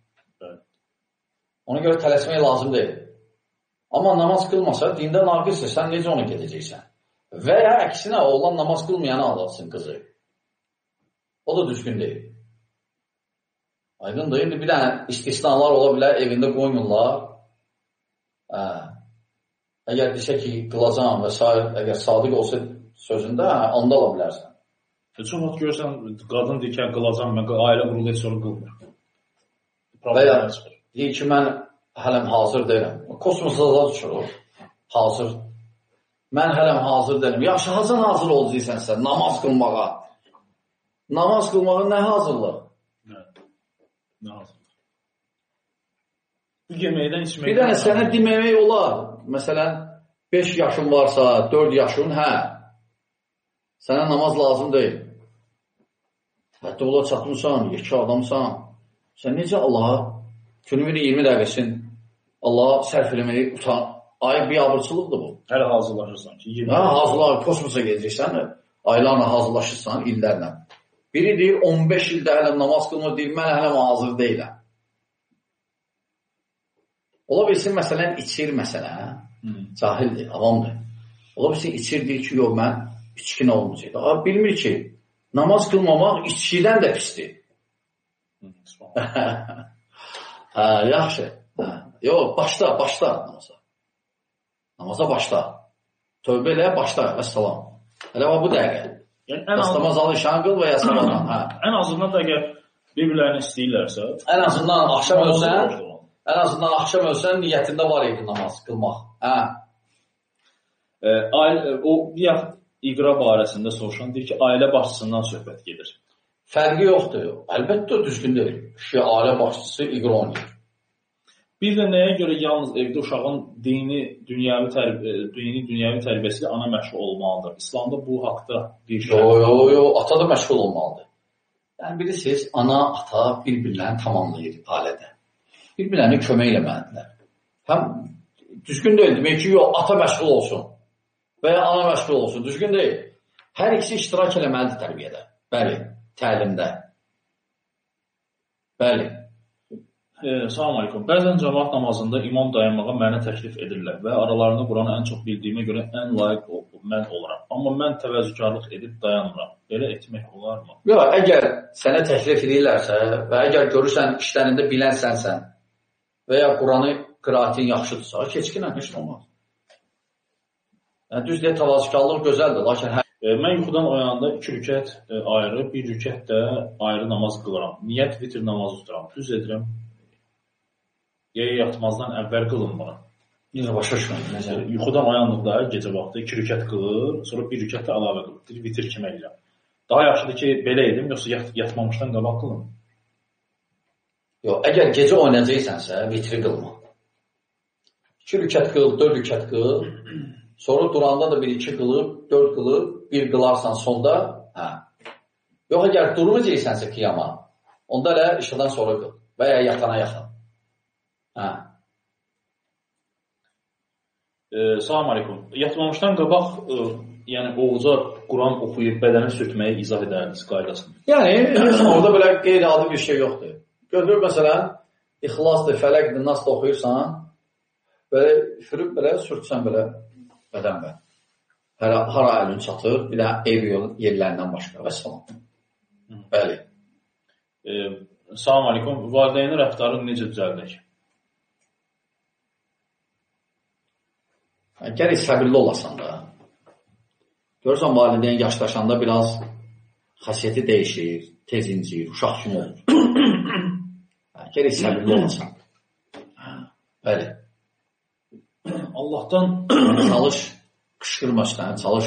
Ona görə tələsmək lazım deyil. Amma namaz qılmasa, dində naqisdir, sən necə ona gedəcəksən? Və ya əksinə, oğlan namaz qılmayana alatsın qızı. O da düzgün deyil. Aydındır, indi bir dənə istisnalar ola bilər, evində qoymurlar. Əgər desə ki, qılacam və s. Əgər sadiq olsa sözündə, onda ala bilərsən. Çox vaxt görürsən, qadın deyir ki, qılacam, mən ailə qurulu heç sonra qılmır. Və ya deyir ki, mən hələm hazır deyirəm. Kosmosa da uçurur, hazır. Mən hələm hazır deyirəm. Yaxşı, hazır olacaqsən sən, namaz qılmağa. Namaz qılmağa nə hazırlıq? Nə hazırlıq? Bu yeməkdən içməkdən... Bir dənə sənə deməmək olar. Məsələn, 5 yaşın varsa, 4 yaşın, sənə namaz lazım deyil. Hətta ola çatmışsan, yekə adamsan. Sən necə Allaha, günümün 20 dəqiqəsin Allaha sərf eləməyi utan, ayıb bir abırçılıqdır bu. Hələ hazırlaşırsan ki, hazırlar, kosmosa gedəcəksən, aylarla hazırlaşırsan, illərlə. Biri deyir, 15 ildə hələ namaz qılmır, deyir, mən hələ hazır deyiləm. Ola bilsin, məsələn, içir cahildir, avamdır. Ola bilsin, içir deyir ki, yox, mən içkin olmayacaq. Amma bilmir ki, namaz qılmamaq içkidən də pisdir. Yaxşı. Yox, başla namaza. Namaza başla. Tövbə elə, başla, vəssalam. Elə bu dəqiqə. Namaz alışan qıl və yasamadan. Ən azından da əgər bir-birlərini istəyirlərsə... Ən azından axşam ölsən, niyyətində var idi namaz qılmaq. O, iqra barəsində soruşan deyir ki, ailə başçısından söhbət gedir. Fərqi yoxdur. Əlbəttə düzgün deyil. Kişi ailə başçısı iqra oynayır. Bir də nəyə görə yalnız evdə uşağın dini, dünyəvi tərbiyəsi ilə ana məşğul olmalıdır? İslamda bu haqda bir şey... Yox, ata da məşğul olmalıdır. Yəni, bilirsiniz, ana, ata bir-birlərini tamamlayır ailədə. Bir-birlərini kömək eləməlidirlər. Həm düzgün deyil, demək ki, yox, ata məşğul olsun və ya ana məşğul olsun, düzgün deyil. Hər ikisi iştirak eləməlidir tərbiyədə. Bəli, təlimdə. Bəli. Salam aleykum. Bəzən cəmaat namazında imam dayanmağa mənə təklif edirlər və aralarında Quranı ən çox bildiyimə görə ən layiq mən olaram. Amma mən təvəzzükarlıq edib dayanmıram. Belə etmək olarmı? Yox, əgər sənə təklif edirlərsə və əgər görürsən işlərində bilənsənsən və ya Quranı qiraatin yaxşıdırsa, keçkinə heç olmaz. Yəni, düz deyək, təvəzzükarlıq gözəldir, lakin mən yuxudan oyananda 2 rükət ayrı, 1 rükət də ayrı namaz qılıram. Niyyət vitr namazı tuturam. Düz edirəm. Ya yatmazdan əvvəl qılınmalı. Yenə başa düşmədim. Yuxudan oyandıqda gecə vaxtı 2 rükət qılır, sonra 1 rükət də əlavə qılır. Vitir kimi eləyir. Daha yaxşıdır ki, belə edim, yoxsa yatmamışdan qabaq qılın. Yox, əgər gecə oynayacaqsansə, vitri qılma. 2 rükət qıl, 4 rükət qıl, sonra duranda da 1-2 qılıb, 4 qılıb, 1 qılarsan sonda, hə. Yox, əgər durmayacaqsansə qiyama, onda elə işıqdan sonra qıl və ya yatana yaxın. Hə. Salam aleykum. Yatmamışdan qabaq, yəni oğuza Quran oxuyub bədəni sürtməyi izah edərdiniz qaydasını. Yəni, orada belə qeyri-adi bir şey yoxdur. Götürür, məsələn, İxlasdır, Fələqdir, Nasdır oxuyursan, belə üfürüb, belə sürtsən belə bədən və. Hara əlin çatır, bir də ev yerlərindən başqa və salam. Bəli. Salam aleykum. Valideynin rəftarı necə düzəldək? Gərək səbirli olasan da. Görürsən, valideyn yaşlaşanda biraz xasiyyəti dəyişir, tez incir, uşaq kimi olur. Gərək səbirli olasan. Bəli. Allahdan çalış, qışqırmaçdan, çalış.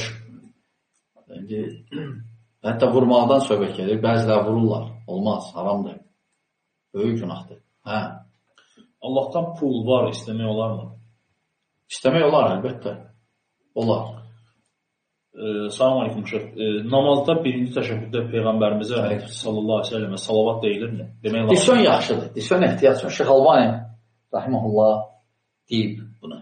Hətta vurmaqdan söhbət gedir. Bəziləri vururlar. Olmaz, haramdır. Böyük günahdır. Allahdan pul var, istəmək olar mı? İstəmək olar, əlbəttə. Olar. Salam aleykum. Namazda birinci təşəkkürdə Peyğəmbərimizə sallallahu aleyhi ve sellemə salavat deyilirmi? Diksiyon yaxşıdır. Diksiyon ehtiyatçı. Şeyx Albani rahimehullah deyib bunu.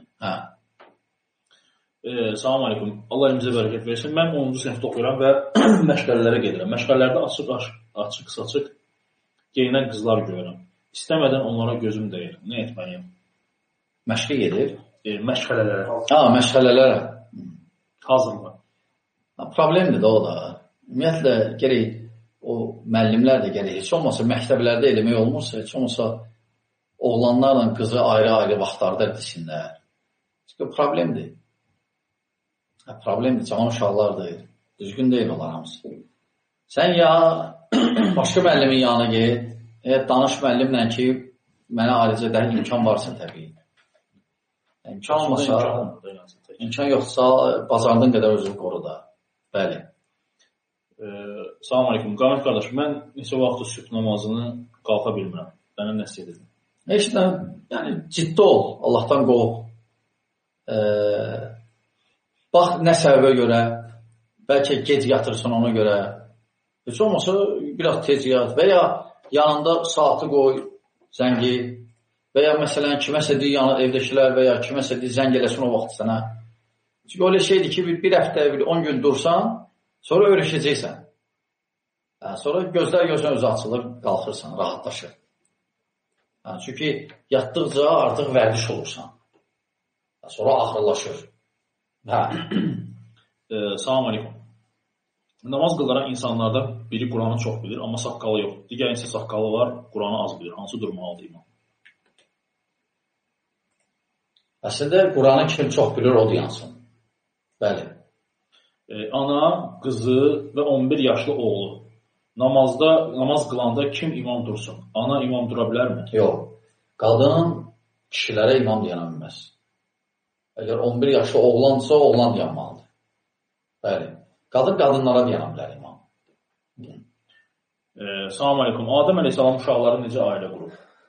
Salam aleykum. Allah elimizə bərəkət versin. Mən 10-cu sinifdə oxuyuram və məşğələlərə gedirəm. Məşğələlərdə açıq-saçıq geyinən qızlar görürəm. İstəmədən onlara gözüm dəyir. Nə etməliyim? Məşqə gedir? Məşğələlərə. Məşğələlərə. Hazırlar. Problemdir də o da. Ümumiyyətlə, gərək o müəllimlər də gərək. Heç olmasa məktəblərdə eləmək olmursa, heç olmasa oğlanlarla qızı ayrı-ayrı vaxtlarda etsinlər. Çünki problemdir. Problemdir, cavan uşaqlardır. Düzgün deyil onlar hamısı. Sən ya başqa müəllimin yanına get, danış müəllimlə ki, mənə ayrıca da imkan varsa təbii. İmkan olmasa, imkan yoxsa bazardığın qədər özünü qoru da. Bəli. Salam aleykum. Qamət qardaş, mən neçə vaxtı sübh namazını qalxa bilmirəm. Mənə nəsiyyət edin. Heç də, yəni ciddi ol, Allahdan qov. Bax, nə səbəbə görə, bəlkə gec yatırsın ona görə. Heç olmasa biraz tez yat və ya yanında saatı qoy, zəngi və ya məsələn kiməsə deyir evdəkilər və ya kiməsə deyir zəng eləsin o vaxt sənə. Çünki öyle şeydir ki, bir həftə, 10 gün dursan, sonra öyrəşəcəksən. Sonra gözlər özü açılır, qalxırsan, rahatlaşır. Çünki yatdıqca artıq vərdiş olursan. Sonra ağırlaşır. Salam aleykum. Namaz qılaran insanlardan biri Quranı çox bilir, amma saqqalı yox. Digər isə saqqalı var, Quranı az bilir. Hansı durmalıdır imam? Əslində, Quranı kim çox bilir, o yansın. Bəli. Ana, qızı və 11 yaşlı oğlu. Namaz qılanda kim imam dursun? Ana imam dura bilərmi? Yox. Qadın kişilərə imam deyənə bilməz. Əgər 11 yaşlı oğlansa, oğlan dayanmalıdır. Bəli. Qadın qadınlara deyənə bilər imam. Salam aleykum. Adəm əleyhissalam uşaqları necə ailə qurur?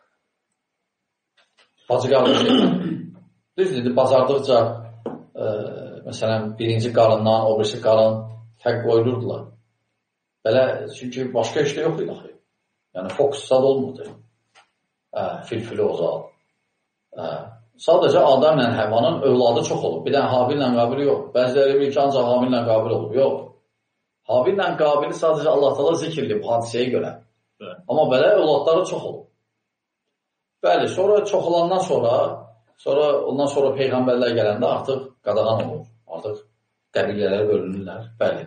Bacı qardaşı. Düzdür, bacardıqca məsələn, birinci qarından, o birisi qarın fərq qoyulurdular. Belə, çünki başqa işdə yox idi axı. Yəni, fokusda da olmurdu. Filfili ozal. Sadəcə Adəmlə Həvvanın övladı çox olub. Bir dənə Habillə Qabil yox. Bəziləri bilir ki, ancaq Habillə Qabil olub. Yox. Habillə Qabili sadəcə Allah təala zikr edib hadisəyə görə. Amma belə övladları çox olub. Bəli, sonra çox olandan ondan sonra Peyğəmbərlər gələndə artıq qadağan olur. Artıq qəbilələrə bölünürlər. Bəli.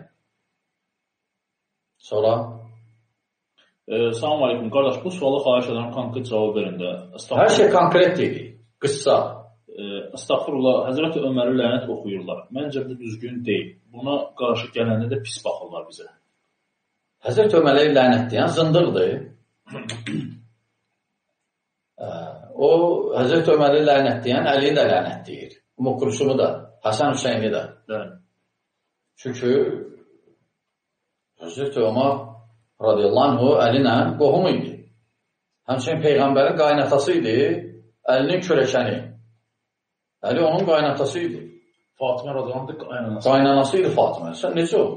Sonra? Salam aleykum. Qardaş, bu suala xahiş edirəm, konkret cavab verin də. Hər şey konkret deyil. Qıssa. Estağfurullah, Həzrəti Öməri lənət oxuyurlar. Məncə bu düzgün deyil. Buna qarşı gələndə də pis baxırlar bizə. Həzrəti Öməri lənət deyən zındıqdır. O, Həzrət Öməri lənətləyən Əliyi də lənətləyir. Muqrusumu da, Həsən Hüseyni də. Çünki Həzrət Ömər radiyallahu anhu Əlinə qohum idi. Həmçinin Peyğəmbərin qaynatası idi, Əlinin kürəkəni. Əli onun qaynatası idi. Fatimə radiyallahu qaynanası. Qaynanası idi Fatimə. Sən necə o?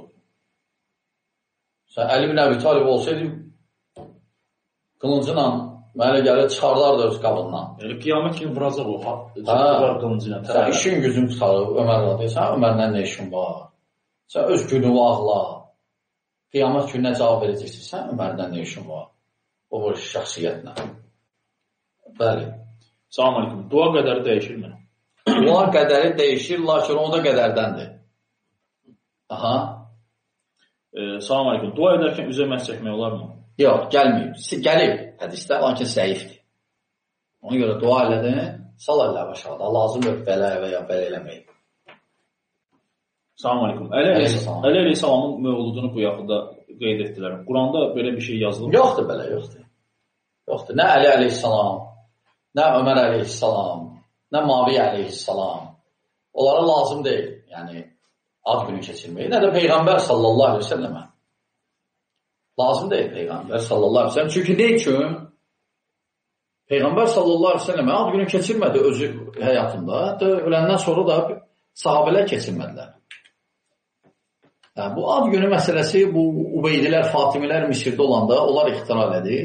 Sən Əli bin Əbi Talib olsaydı, qılıncıyla mənə gəlir, çıxarlardı öz qabından. Qiyamət kimi vuracaq o. Qılıncıyla. Sən işin gücün tutarıb, Ömər radiyallahu. Sən Ömərlə nə işin var? Sən öz günü ağla. Qiyamət gününə cavab verəcəksin. Sən Ömərdən nə işin var? O bir şəxsiyyətlə. Bəli. Salam aleyküm. Dua qədəri dəyişirmi? Dua qədəri dəyişir, lakin o da qədərdəndir. Aha. Salam aleyküm. Dua edərkən üzə məhz çəkmək olar mı? Yox, gəlməyib. Gəlib hədisdə, lakin zəifdir. Ona görə dua elədin, sal əllə başaqda. Lazımdır belə və ya belə eləməyib. Salam aleyküm. Əli əleyhissalamın mövludunu bu yaxında qeyd etdilər. Quranda belə bir şey yazılır mı? Yoxdur belə, yoxdur. Yoxdur. Nə Əli əleyhissalam, nə Ömər əleyhissalam, nə Mavi əleyhissalam. Onlara lazım deyil. Yəni, ad günü keçirməyi. Nə də Peyğəmbər sallallahu aleyhi ve sellemə. Lazım deyil Peyğəmbər sallallahu aleyhi ve sellem. Çünki ne üçün? Peyğəmbər sallallahu aleyhi ve sellemə ad günü keçirmədi özü həyatında. Hətta öləndən sonra da sahabələr keçirmədilər. Yəni, bu ad günü məsələsi, bu Ubeydilər, Fatimilər Misirdə olanda onlar ixtira elədi.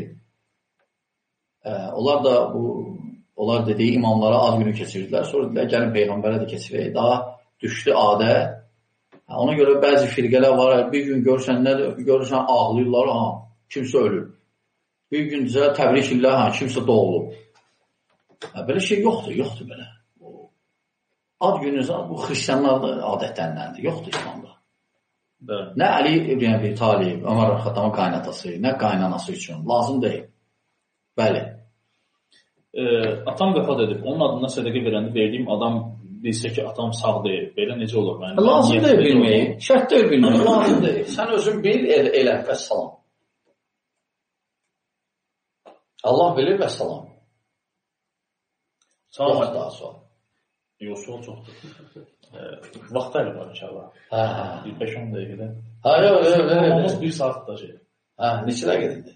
Onlar da onlar dediyi imamlara ad günü keçirdilər. Sonra dedilər, gəlin Peyğəmbərə də keçirək. Daha düşdü adət. Ona görə bəzi firqələr var, bir gün görürsən ağlayırlar, kimsə ölür. Bir gün təbrik illər, kimsə doğulub. Belə şey yoxdur belə. Ad günü, bu xristiyanlarda adətlərindəndir, yoxdur İslamda. Nə Əli ibn Əbi Talib, Ömər Xattamın qaynatası, nə qaynanası üçün, lazım deyil. Bəli. Atam vəfat edib, onun adına sədəqə verəndə verdiyim adam bilsə ki, atam sağ deyil. Belə necə olur? Lazım deyil bilməyi. Şərt deyil bilməyi. Lazım deyil. Sən özün bil, elə və salam. Allah bilir və salam. Yox daha sual. Yox, sual çoxdur. Vaxt ayırı var inşallah. 5-10 dəqiqədə. Olmaz 1 saat da şey. Neçə dəqiqədir?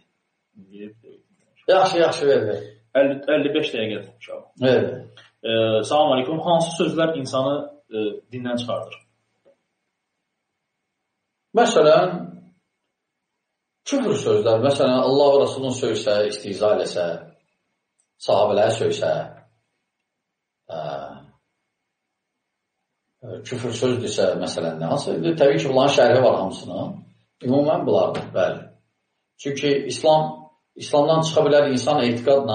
Yaxşı, ver. 55 dəqiqədir inşallah. Evet. Salam aleyküm. Hansı sözlər insanı dindən çıxardır? Məsələn, küfür sözlər. Məsələn, Allah və Rasulun söysə, istihza eləsə, sahabələri söysə, küfür sözdürsə, məsələn, nə? Təbii ki, bunların şərhi var hamısının. Ümumən bunlardır, bəli. Çünki İslamdan çıxa bilər insan etiqadla,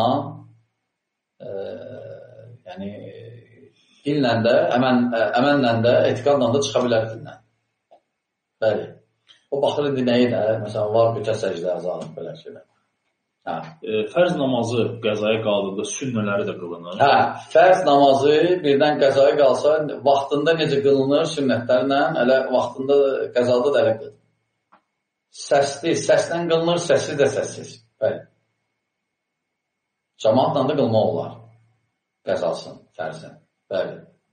yəni dillə də, əmənlə də, etiqadla da çıxa bilər dillə. Bəli. O baxır indi nəyi də, məsələn, var bütə səcdə azalıq, belə şeylər. Fərz namazı qəzaya qaldıqda sünnələri də qılınır. Fərz namazı birdən qəzaya qalsa, vaxtında necə qılınır sünnətlərlə, elə vaxtında qəzada da elə qılınır. Səsli, səslə qılınır, səssiz də səssiz. Bəli. Cəmaatla da qılmaq olar. Qəzasın, fərzin. Bəli.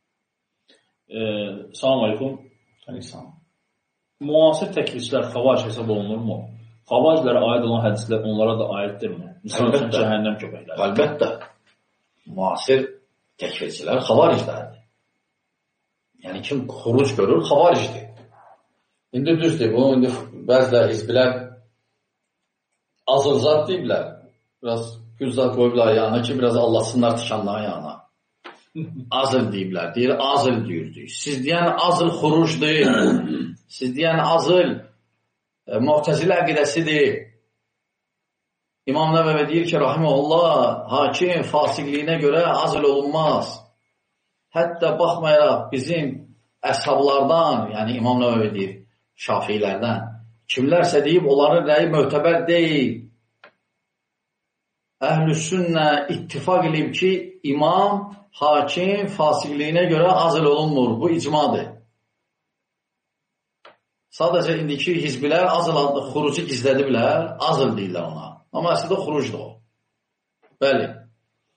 Salam aleyküm. Aleyküm. Müasir təklifçilər xavac hesab olunurmu? Xavaclərə aid olan hədislər onlara da aiddirmi? Misal cəhənnəm köpəkləri. Əlbəttə. Müasir təkfirçilər xavariclərdir. Yəni kim xuruc görür, xavaricdir. İndi düzdür, bu indi bəzilər hizbilər azılzat deyiblər. Biraz güzzat qoyublar yanına ki, biraz Allahsınlar tikanların yanına. Azıl deyiblər. Deyir, azıl deyirdik. Siz deyən azıl xurucdur. Siz deyən azıl Mu'təzilə əqidəsidir. İmam Nəvəvi deyir ki, rahimehullah, hakim fasiqliyinə görə azl olunmaz. Hətta baxmayaraq bizim əshablardan, yəni İmam Nəvəvi deyir, şafiilərdən, kimlərsə deyib, onların rəyi mötəbər deyil. Əhl-i sünnə ittifaq edib ki, imam, hakim fasiqliyinə görə azl olunmur. Bu icmadır. Sadəcə indiki hizbilər azıl adlı xurucu gizlədiblər, azıl deyirlər ona. Amma əslində xurucdur o. Bəli.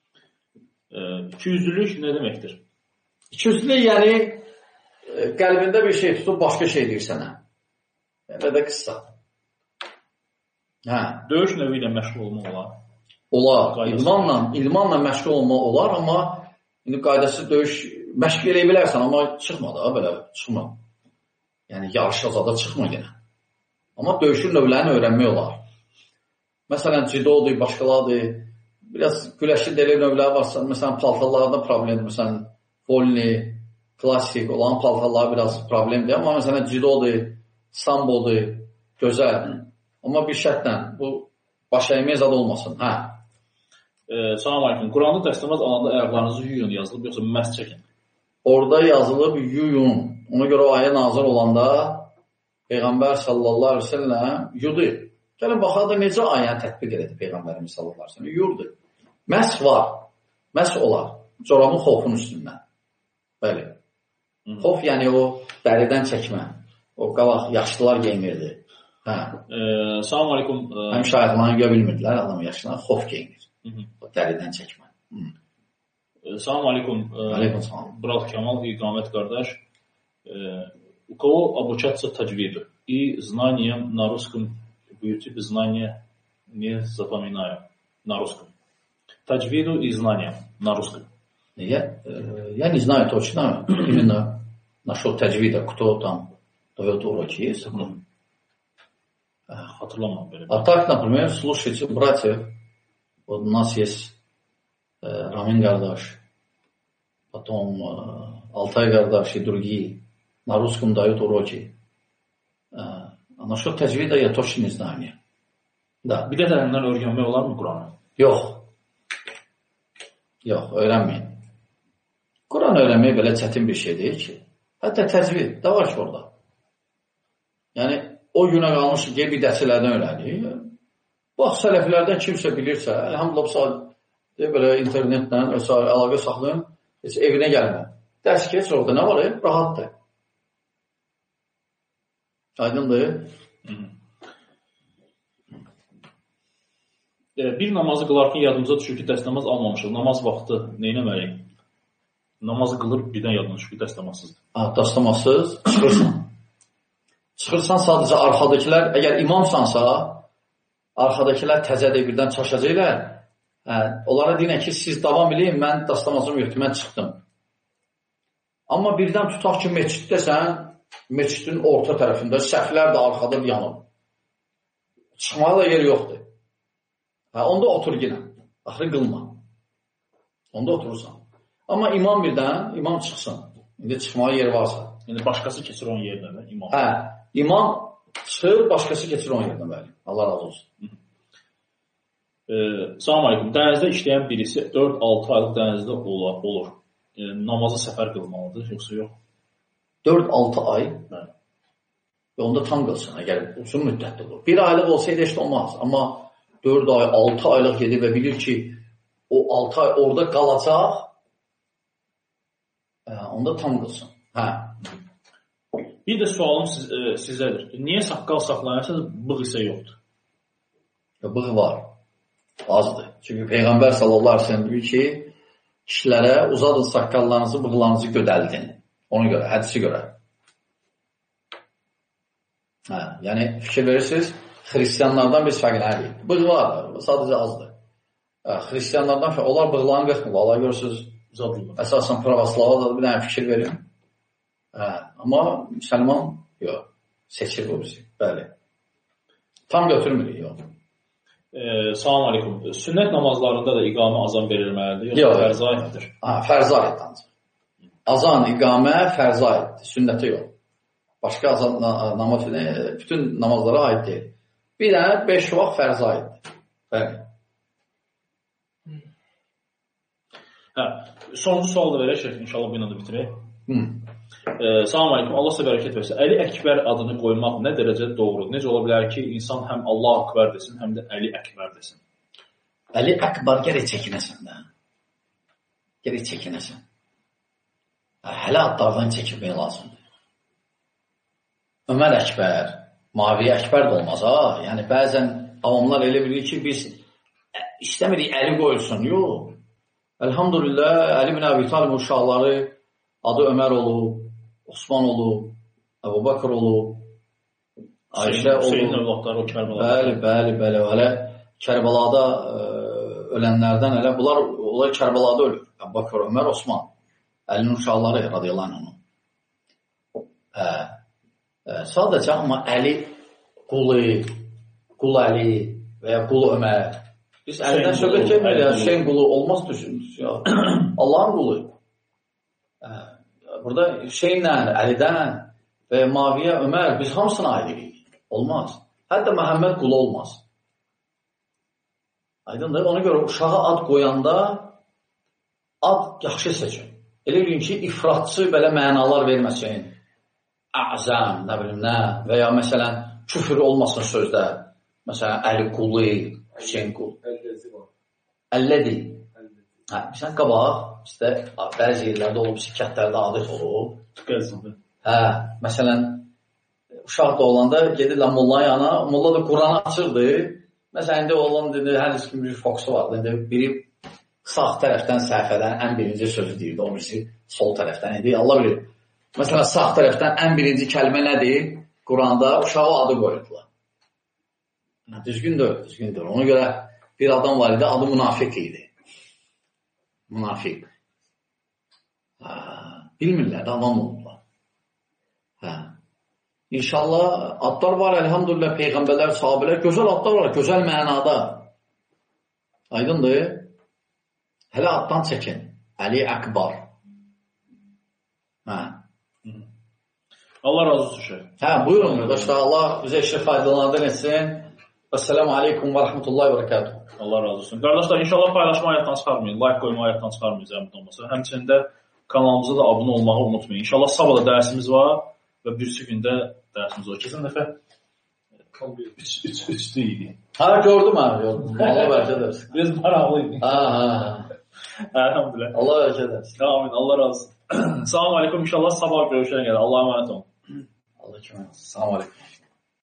İkiyüzlülük nə deməkdir? İkiyüzlülük yəni qəlbində bir şey tutub başqa şey deyir sənə. Yəni də qıssa. Döyüş növü ilə məşğul olmaq olar. Olar. İdmanla məşğul olmaq olar, amma indi qaydası döyüş məşq eləyə bilərsən, amma çıxma da belə, çıxma. Yəni yarışa zada çıxma yenə. Amma döyüşün növlərini öyrənmək olar. Məsələn, cidodur, başqalardır. Biraz güləşli deli növləri varsa, məsələn, paltarlarda problemdir. Məsələn, volni, klassik olan paltarlar biraz problemdir. Amma məsələn, cidodur, sambodur, gözəl. Amma bir şərtlə, bu baş əyməyə zad olmasın. Salam aleyküm. Quranda dəstəmaz alanda ayaqlarınızı yuyun yazılıb, yoxsa məhz çəkin? Orada yazılıb yuyun. Ona görə o ayə nazir olanda Peyğəmbər sallallahu aleyhi ve sellem yudu. Gəlin, baxaq da necə ayəni tətbiq edir Peyğəmbərimiz sallallahu aleyhi ve sellem. Yurdu. Məs var. Məs olar. Corabın xofun üstündən. Bəli. Xof yəni o dəridən çəkmə. O qalaq yaşlılar geymirdi. Salam aleyküm. Həm şayıqlarını görə bilmirdilər, adam yaşlılar xof geymir. O dəridən çəkmə. Salam aleyküm. Aleyküm salam. Brat Kemal, İqamət qardaş. У кого обучаться таджвиду? И знаниям на русском, в YouTube знания не запоминаю на русском. Таджвиду и знаниям на русском. Я не знаю точно именно насчет таджвида, кто там дает уроки, есть такое. А так, например, слушайте братьев. Вот у нас есть Рамин Гардаш, потом Алтай Гардаш и другие. На русском дают уроки. А насчет таджвида я точно не знаю. Нет. Да. Bir də tərəfindən öyrənmək olar mı Quranı? Yox. Yox, öyrənməyin. Quran öyrənmək belə çətin bir şey deyil ki. Hətta təcvid də var ki orada. Yəni, o günə qalmış ki, bidətçilərdən öyrənir. Bax, sələflərdən kimsə bilirsə, elhamdülillah, belə internetlə, əlaqə saxlayın, heç evinə gəlmə. Dərs keç orada, nə var? Rahatdır. Aydındır. Bir namazı qılarkən yadımıza düşür ki, dəstəmaz almamışıq. Namaz vaxtı neynəməliyik? Namazı qılır, birdən yadına düşür ki, dəstəmazsızdır. Dəstəmazsız çıxırsan. Çıxırsan sadəcə arxadakilər, əgər imamsansa, arxadakilər təzədə birdən çaşacaqlar. Onlara deyinə ki, siz davam edin, mən dəstəmazım yoxdur, mən çıxdım. Amma birdən tutaq ki, meçiddəsən, meçidin orta tərəfində, səhvlər də arxada yanıb. Çıxmağa da yer yoxdur. Onda otur yenə. Axırı qılma. Onda oturursan. Amma imam birdən, imam çıxsın. İndi çıxmağa yer varsa. Yəni, başqası keçir onun yerinə də, imam. İmam çıxır, başqası keçir onun yerinə, bəli. Allah razı olsun. Salam aleyküm. Dənizdə işləyən birisi 4-6 aylıq dənizdə olur. Namazı səfər qılmalıdır, yoxsa yox? 4-6 ay? Bəli. Onda tam qılsın, əgər uzun müddətdə olur. 1 aylıq olsaydı heç olmaz. Amma 4 ay, 6 aylıq gedir və bilir ki, o 6 ay orada qalacaq, onda tam qılsın. Bir də sualım sizədir. Niyə saqqal saxlayırsanız, bığ isə yoxdur? Bığ var, azdır. Çünki Peyğəmbər sallallahu aleyhi ve sellem deyir ki, kişilərə uzadın saqqallarınızı, bığlarınızı gödəldin. Ona görə, hədisi görə. Yəni, fikir verirsiniz, xristiyanlardan biz fərqlənərik. Bığ var, sadəcə azdır. Xristiyanlardan fərqlənərik. Onlar bığlarını qırxmırlar. Allah görürsünüz, əsasən pravoslava da bir dənə fikir verin. Amma müsəlman yox. Seçir bu bizi. Bəli. Tam götürmürük, yox. Salam aleyküm. Sünnət namazlarında da iqamə azan verilməlidir, yoxsa fərzə aiddir? Fərzə aid ancaq. Azan, iqamə fərzə aiddir, sünnətə yox. Başqa azan namaz, bütün namazlara aid deyil. Bir dənə 5 vaxt fərzə aiddir. Bəli. Sonuncu sual da verək, inşallah bu ilə də bitirək. Salam aleyküm, Allah sizə bərəkət versin. Əli Əkbər adını qoymaq nə dərəcədə doğrudur? Necə ola bilər ki, insan həm Allah Əkbər desin, həm də Əli Əkbər desin? Əli Əkbər gərək çəkinəsən də. Gərək çəkinəsən. Hələ adlardan çəkinmək lazımdır. Ömər Əkbər, Mavi Əkbər də olmaz. Yəni, bəzən avamlar elə bilir ki, biz istəmirik Əli qoyulsun. Yox. Elhamdülillah, Əli bin Əbi Talib uşaqları adı Ömər olub, Osman olub, Əbu Bakır olub, Ayşə olub. Hüseynin övladları o Kərbəlada. Bəli. Hələ Kərbəlada ölənlərdən elə onlar Kərbəlada ölür. Əbu Bakır, Ömər, Osman. Əlinin uşaqları radiyallahu anh. Sadəcə amma Əli Qul Əli və ya Qul Ömər. Biz Əlidən söhbət gəlmir ya, Hüseyin qulu olmaz düşünürüz ya. Allahın qulu. Burada Hüseyinlə, Əlidən və Maviyə, Ömər, biz hamısına ayrıyıq. Olmaz. Hətta Məhəmməd qulu olmaz. Aydındır. Ona görə uşağa ad qoyanda ad yaxşı seçin. Elə bilin ki, ifratçı belə mənalar verməsin. Əzəm, nə bilim nə və ya məsələn, küfür olmasın sözdə. Məsələn, Əli qulu, Hüseyin qul. Əllədi. Bizdən qabaq, bizdə bəzi yerlərdə olub, sikətlərdə adət olub. Məsələn, uşaq da olanda gedirlər molla yana, molla da Quranı açırdı. Məsələn, indi oğlan dedi, hər kim bir fokusu vardı. Biri sağ tərəfdən səhifədən ən birinci sözü deyirdi, o birisi sol tərəfdən idi. Allah bilir. Məsələn, sağ tərəfdən ən birinci kəlmə nədir? Quranda uşağı adı qoyurdular. Düzgündür. Ona görə bir adam var idi, adı Münafiq idi. Münafiq. Bilmirlər, adam oldular. İnşallah adlar var, elhamdülillah, peyğəmbərlər, sahabələr, gözəl adlar var, gözəl mənada. Aydındır. Hələ addan çəkin. Əli Əkbar. Allah razı olsun şeyh. Buyurun, qardaşlar, Allah bizə işə faydalandır etsin. Esselamu aleykum və rəhmətullahi və rəkatuhu. Allah razı olsun. Qardaşlar, inşallah paylaşma ayətdən çıxarmayın, like qoyma ayətdən çıxarmayın zəhmət olmasa. Həmçində kanalımıza da abunə olmağı unutmayın. İnşallah sabah da dərsimiz var və birisi gündə dərsimiz var. Keçən dəfə 3-dü idi. Gördüm. Allah bərkət edərsin. Biz maraqlı idik. Elhamdülillah. Allah bərkət edərsin. Amin. Allah razı olsun. Selamun aleyküm. İnşallah sabah görüşənə qədər. Allah'a emanet olun. Allah kimi. Selamun aleyküm.